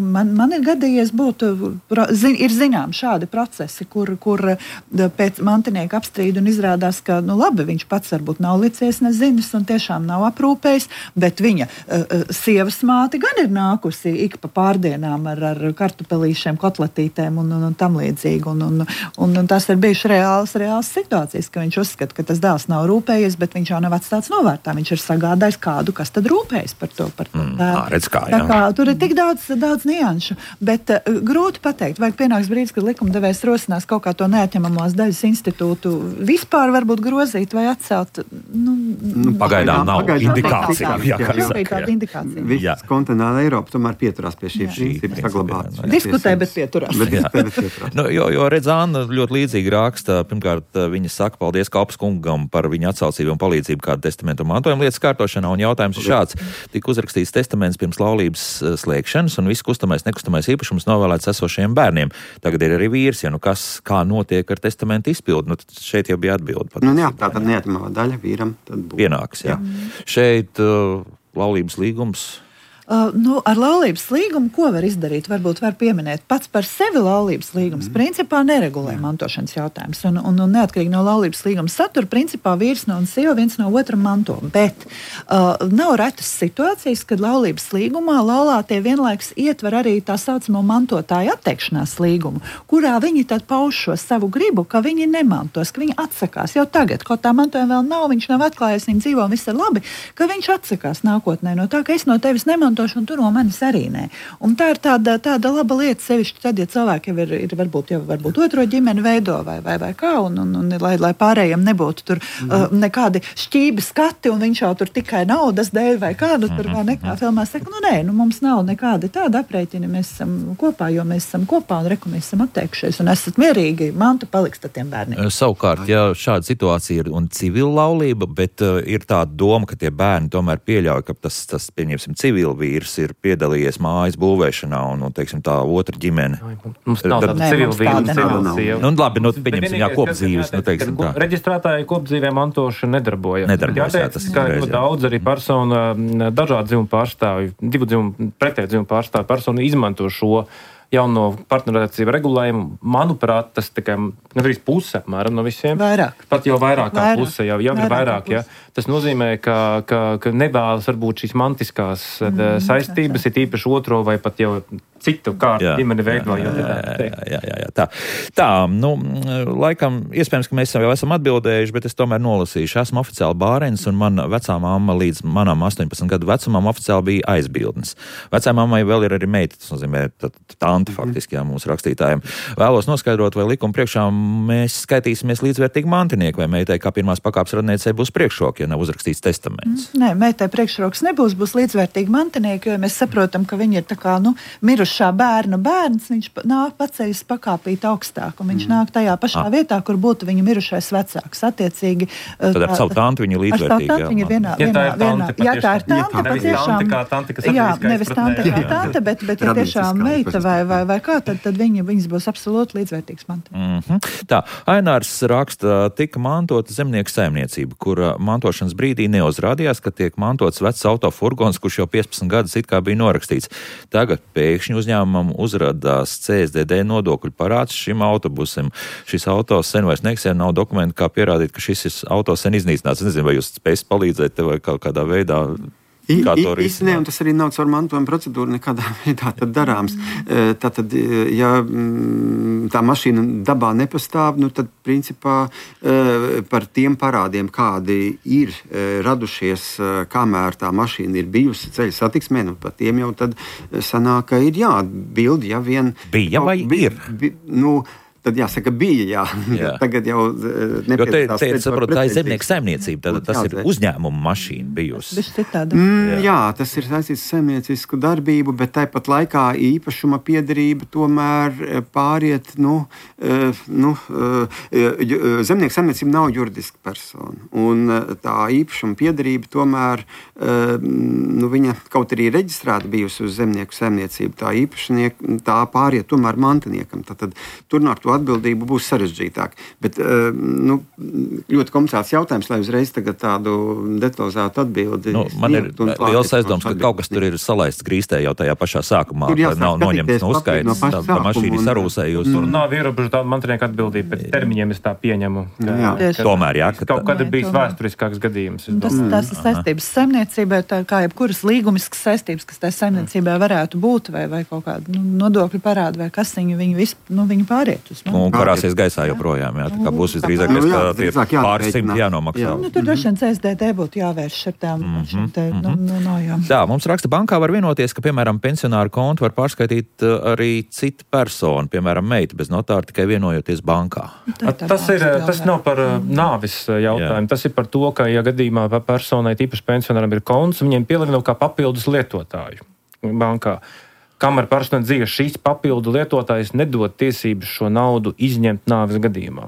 S3: man, man ir gadījies būt, zin, ir zinām šādi procesi, kur, kur pēc mantinieka apstrīda un izrādās, ka, nu labi, viņš pats varbūt nav licies nezinis un tiešām nav aprūpējis, bet viņa uh, sievas māte gan ir nākusi ik pa pārdienām ar, ar kartupelīšiem, kotletītēm un, un, un tam līdzīgi. Un, un, un, un tas ir bijuši reāls, reāls situācijas, ka viņš uzskata, ka tas dēls nav rūpējies, bet viņš jau nav atstāts novārtā. Viņš ir sagādājis kādu, kas tad rūpējas par to. Par to
S1: mm, ā, redz kā, jā.
S3: Tā kā tur ir tik daudz, daudz nianšu, bet uh, grūti pateikt, vai pienāks brīdis, kad likumdevējs rosinās kaut kā to neatņemamās daļas institūtu vispār varbūt grozīt vai atcelt. Nu,
S1: nu, pagaidām nav
S2: pagaidām
S1: indikācija.
S2: Jā, jā, jā,
S3: jā. Tāda indikācija.
S2: Viss kontinentāla Eiropa tomēr pieturās pie šī principa saglabāt.
S3: Diskutē, bet pieturās.
S2: Bet diskutē, bet pieturās.
S1: Nu, jo, jo redz, Anna ļoti līdzīgi raksta. Pirmkārt, viņa saka paldies Kalpas kungam par viņa atsaucību un palīdzību kādu testamentu mantojuma lietas kārtošanā, un jautājums ir šāds. Tika uzrakstīts testaments pirms laulības slēgšanas, un viss kustamais, nekustamais īpašums novēlēts esošajiem bērniem. Tagad ir arī vīrs, ja nu kas, kā notiek ar testamentu izpildu. Nu, šeit jau bija atbilde.
S2: Nu, jā, tā tad neatņemamā daļa vīram tad būs.
S1: Pienāks, jā. jā. Šeit uh, laulības līgums.
S3: Uh, nu, ar laulības līgumu, ko var izdarīt? Varbūt var pieminēt. Pats par sevi laulības līgums mm. principā neregulē mantošanas jautājums. Un, un, un neatkarīgi no laulības līguma satura, principā vīrs no un sieva viens no otra manto. Bet uh, nav retas situācijas, kad laulības līgumā laulātie vienlaikus ietver arī tā saucamo mantotāju atteikšanās līgumu, kurā viņi tad pauž šo savu gribu, ka viņi nemantos, ka viņi atsakās jau tagad, kaut tā mantojuma vēl nav, viņš nav atklājies, viņi dzīvo, viss ir labi, ka viņš atsakās nākotnē no tā, ka es no tevis nemantošu, un tur no manis arī nē. Un tā ir tāda, tāda laba lieta, sevišķi tad, ja cilvēki jau ir, ir varbūt, jau varbūt otro ģimeni veido vai, vai, vai kā, un, un, un lai, lai pārējiem nebūtu tur mm. uh, nekādi šķībi skati, un viņš jau tur tikai naudas dēļ vai kādu tur vai nekā filmā saka, nu nē, nu mums nav nekādi tāda aprēķini, mēs esam kopā, jo mēs esam kopā un reku mēs esam atteikšies, un esat mierīgi, mantu paliks tad tiem bērniem.
S1: Savukārt, ja šāda situācija ir un civila laulība, bet uh, ir tāda doma, ka tie bērni tomēr pieļauj, ka tas, tas pieņemsim, civila vīrs ir piedalījies mājas būvēšanā un, un teiksim, tā otra ģimene.
S4: Mums nav tāda civila vīra, civila sieva.
S1: Nu, labi, nu, pieņemsim, jā, kopdzīves, nu, teiksim tā.
S4: Reģistrētāji kopdzīvē mantošana nedarbojas.
S1: Nedarbojas, jā, tas ir reiz, jā.
S4: Daudz arī persona, dažādi dzimumu pārstāvji, divu dzimumu, pretēju dzimumu pārstāvji persona izmanto šo jauno partnerattiecību regulējumu. Manuprāt, tas tikai gandrīz puse apmēram no visiem.
S3: Vairāk.
S4: Pat jau vairāk kā
S3: vairāk.
S4: puse, jau, jau vairāk, ir vairāk. Ja. Tas nozīmē, ka, ka, ka nevēlas varbūt šīs mantiskās mm, saistības, ir īpaši otro vai pat jau citu kārtu ģimeni veidojot.
S1: Jā, jā, jā, jā, jā, tā. Tā, nu, laikam, iespējams, ka mēs jau esam atbildējuši, bet es tomēr nolasīšu. Esmu oficiāli bārens, un mana vecā mamma līdz manam astoņpadsmit gadu vecumam oficiāli bija aizbildnis. Vecā mammai vēl ir arī meita, tas nozīmē tā, tanti faktiski, jā, mūsu rakstītājiem. Vēlos noskaidrot, vai likuma priekšā mēs skaitīsimies līdzvērtīgi mantinieki, vai meitai kā pirmās pakāpes radniecei būs priekšroka, ja nav uzrakstīts testaments.
S3: Nē, meitai priekšroks nebūs, būs līdzvērtīgi mantinieki, jo mēs saprotam, ka viņi ir tā kā, nu, mirušā bērna bērns, viņš nāk paceļas pakāpīt augstāk, un viņš mm. nāk tajā pašā ah. vietā, kur būtu viņa mirušais vecāks. Attiecīgi,
S1: tad ar savu tanti viņa līdzvērtīgi.
S3: Ar savu tanti viņa vienā, vienā,
S4: ja vienā,
S3: jā, tā ir tante, patiešām. Jā, nevis tante kā tante, bet, bet ja tiešām meita vai, vai, vai kā, tad, tad viņi, viņas būs absolūti līdzvērtīgs manti.
S1: Mm-hmm. Tā, Ainārs raksta, tika mantota zemnieku saimniecība, kura mantošanas brīdī neuzrādījās, ka tiek mantots vecs autofurgons, kurš jau piecpadsmit gadus it kā bija norakstīts. Tagad pēkšņi uzņēmumam uzrādās C S D D nodokļu parāds šim autobusam. Šis autos sen vairs neeksistē, nav dokumentu, kā pierādīt, ka šis autos sen iznīcināts. Es nezinu, vai jūs spēsit palīdzēt te vai kaut kādā veidā. Kā to
S2: risināt? Un tas arī nav caur mantojuma procedūru nekādā veidā tad darāms. Tātad, ja tā mašīna dabā nepastāv, nu tad principā par tiem parādiem, kādi ir radušies, kamēr tā mašīna ir bijusi ceļa satiksmē, nu par tiem jau tad sanāk, ka ir jāatbild, ja vien...
S1: Bija vai
S2: bi,
S1: ir?
S2: Bi, nu, Tad jāsaka, bija, jā. jā. Tagad jau
S1: nepiedalās. Jo te, te saprot, tā ir zemnieku saimniecība, tad tas ir uzņēmuma mašīna bijusi.
S2: Mm, jā. jā, tas ir saistīts ar saimniecisku darbību, bet tāpat laikā īpašuma piederība tomēr pāriet, nu, nu zemnieku saimniecība nav juridiska persona. Un tā īpašuma piederība tomēr, nu, viņa kaut arī reģistrēta bijusi uz zemnieku saimniecību, tā īpašnieka, tā pāriet tomēr mantiniekam. Tad tur nāk to atbildību būs sarežģītāk. Bet nu, ļoti komplicēts jautājums, lai uzreiz tagad tādu detalizētu atbildi.
S1: Nu, man ir liels aizdoms, ka kaut kas tur ir salaists grīstē jau tajā pašā sākumā, ka nav noņemts no uzskaits, tā mašīna sarūsējusi.
S4: Tur nav ierobežota mantinieku atbildība, pēc termiņiem es tā pieņemu.
S2: Jā.
S1: Tomēr, jā.
S4: Kaut kad ir bijis vēsturiskāks gadījums.
S3: Tas, tas ir saistības saimniecībai, tā kā jebkuras līgumiskas saistības, kas tā saimniecībai varētu būt, vai, vai kaut kāda nu, nodokļu parāda, vai kas viņi, viņi, vis, nu, viņi pāriet uz. Nu.
S1: Un karāsies gaisā joprojām, jā, tā kā būs visdrīzāk,
S2: nu, jā,
S1: tie pāris simti jānomaksā.
S3: Jā. Nu, tur droši vien C S D D būtu jāvērš šitām, mm -hmm, šitē, mm -hmm. nu, no, jā.
S1: Tā, mums raksta, bankā var vienoties, ka, piemēram, pensionāru kontu var pārskaitīt arī cita persona, piemēram, meita bez notāra, tikai vienojoties bankā.
S3: Tā,
S4: tā tas, ir, tas nav par nāvis jautājumu, jā. Tas ir par to, ka, ja gadījumā personai, tīpaši pensionāram ir konts, viņiem pielīdz kā papildus lietotāju bankā. Kamēr personai dzīve šīs papildu lietotājs nedod tiesības šo naudu izņemt nāves gadījumā.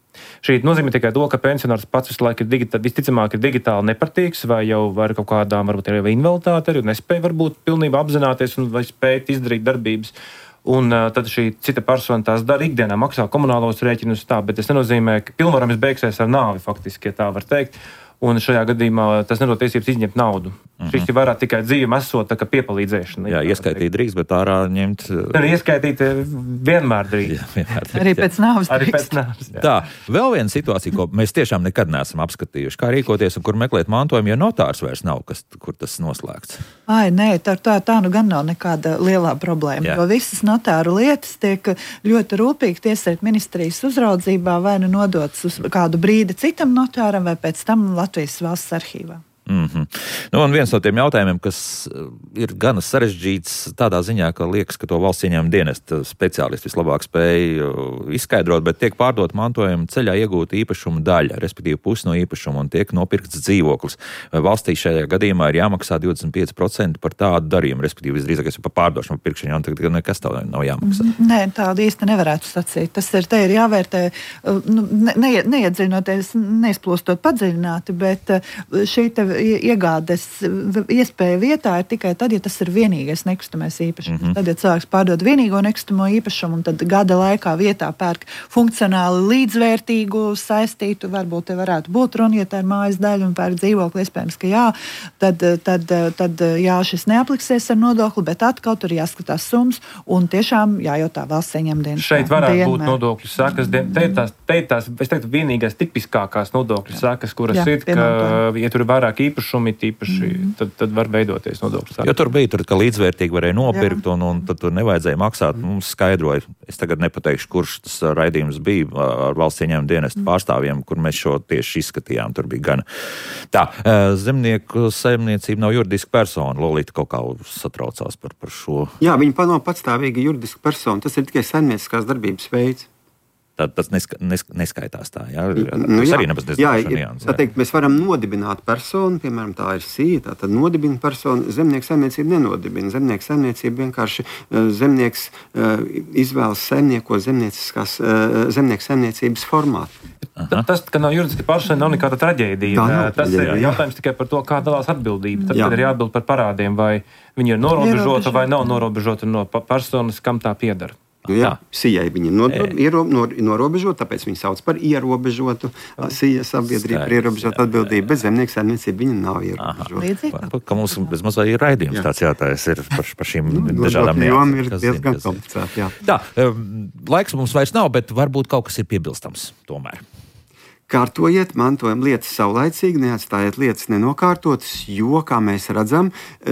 S4: Šī nozīmē tikai to, ka pensionārs pats visu laiku ir digitāli, visticamāk ir digitāli nepratīgs vai jau var kaut kādām, varbūt arī invaliditāte, arī nespēja varbūt pilnībā apzināties un vai spēt izdarīt darbības. Un uh, tad šī cita persona tās dara ikdienā, maksā komunālos rēķinus tā, bet tas nenozīmē, ka pilnvarams beigsies ar nāvi faktiski, ja tā var teikt. Un šajā gadījumā tas nedod tiesības izņemt naudu. Mm -hmm. Šis ir vairāk tikai dzīve esot, tā kā piepalīdzēšana.
S1: Jā, ieskaitīt drīkst, bet ārā ņemt...
S4: Nē, ieskaitīt vienmēr drīkst.
S1: Jā, vienmēr drīkst.
S3: Arī pēc nāves drīkst.
S4: Arī pēc nāves, jā.
S1: Tā, vēl viena situācija, ko mēs tiešām nekad neesam apskatījuši. Kā rīkoties un kur meklēt mantojumu, ja notārs vairs nav, kas, kur tas noslēgts?
S3: Ai, nē, tā, tā, tā nu gan nav nekāda lielā problēma, jā. Jo visas notāru lietas tiek ļoti rūpīgi tieslietu ministrijas uzraudzībā vai nu nodots uz kādu brīdi citam notāram vai pēc tam Latvijas valsts arhīvā.
S1: Mm-hmm. Nu, un viens no tiem jautājumiem, kas ir gana sarežģīts tādā ziņā, ka liekas, ka to valsts ieņēmuma dienesta speciālisti vislabāk spēj izskaidrot, bet tiek pārdot mantojuma ceļā iegūta īpašuma daļa, respektīvi pusi no īpašuma, un tiek nopirkts dzīvoklis. Vai valstī šajā gadījumā ir jāmaksā divdesmit pieci procenti par tādu darījumu, respektīvi visdrīzākais par pārdošanu, par pirkšanu, un tagad nekas tā nav jāmaksā?
S3: Nē, tādu īsti nevarētu sacīt. Tas ir, te ir jāvērtē, nu, ne, neiedziļinoties, neizplūstot padziļināti, bet šī te iegādes iespēja vietā ir tikai tad, ja tas ir vienīgais nekustamais īpašums. Mm -hmm. Tad, ja cilvēks pārdod vienīgo nekustamo īpašumu un tad gada laikā vietā pērk funkcionāli līdzvērtīgu, saistītu, varbūt te varētu būt runa, ja tā ir mājas daļa un pērk dzīvokli, iespējams, ka jā, tad, tad, tad jā, šis neapliksies ar nodokli, bet atkal tur jāskatās summas un tiešām jājautā valsts ieņēmuma dienestā.
S4: Šeit varētu dienmēr būt nodokļu sekas. Te ir tās, te ir tās, es teiktu, vienīgās tipiskākās nodokļu sekas, kuras jā, ir, ka, ja tur ir vairāk īpašumi, tīpaši, mm. tad, tad var veidoties nodokļu sākums.
S1: Jo tur bija, tur, ka līdzvērtīgi varēja nopirkt, un, un tad tur nevajadzēja maksāt. Mm. Mums skaidroja, es tagad nepateikšu, kurš tas raidījums bija ar valsts ieņēmuma dienesta mm. pārstāvjiem, kur mēs šo tieši izskatījām. Tur bija gan tā. Zemnieku saimniecība nav juridiska persona. Lolita kaut kā satraucās par, par šo.
S2: Jā, viņa nav patstāvīga juridiska persona. Tas ir tikai saimnieciskās darbības veids.
S1: Tad tas neska, nesk, neskaitās tā. Jā,
S2: nu, jā,
S1: arī nemaz
S2: jā, tā teikt, mēs varam nodibināt personu, piemēram, tā ir sija, tā tad nodibina personu, zemnieks saimniecība nenodibina. Zemnieks saimniecība vienkārši zemnieks izvēlas saimnieko zemnieciskās, zemnieks saimniecības formātu.
S4: Aha. Tas, ka nav juridiski persona, nav nekāda traģēdija.
S2: Nav
S4: tas
S2: traģēdija,
S4: ir jautājums tikai par to, kā dalās atbildība. Tad, kad ir jāatbild par parādiem, vai viņi ir norobežota vai nav norobežota no personas, kam tā piedara.
S2: Nu, jā, sijai viņa ir norobežota, tāpēc viņa sauc par ierobežotu sijas sabiedrību, par ierobežotu atbildību, bet zemnieks saimniecība viņa nav ierobežota.
S1: Ka mums bez mazā ir raidījums jā. Tāds jātājs ir par, par šīm nu, dažādām
S2: niansēm. Ir diezgan komplicēti, jā.
S1: Tā, laiks mums vairs nav, bet varbūt kaut kas ir piebilstams tomēr.
S2: Kārtojiet mantojuma lietas saulaicīgi, neatstājiet lietas nenokārtotas, jo, kā mēs redzam,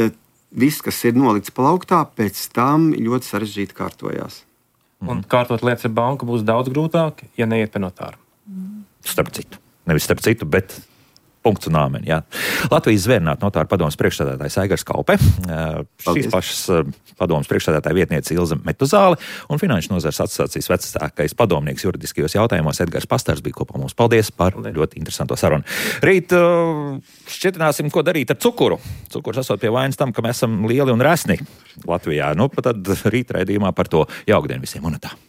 S2: viss, kas ir nolikts plauktā, pēc tam ļoti sarežģīti kārtojās.
S4: Un kārtot lietas ar banku būs daudz grūtāk, ja neiet pie notāra.
S1: Starp citu. Nevis starp citu, bet punkts un āmeni. Jā. Latvijas zvērnāta notāra padomas priekšsēdētājs Aigars Kalpe, šīs pašas padomas priekšsēdētāja vietniece Ilze Metuzāle un Finanšu nozares asociācijas vecākais padomnieks juridiskajos jautājumos Edgars Pastars bija kopā mums. Paldies par Paldies. Ļoti interesanto sarunu. Rīt šķietināsim, ko darīt ar cukuru. Cukurs esot pie vainas tam, ka mēs esam lieli un resni Latvijā. Nu, tad rīt raidījumā par to jaukdien visiem un tā.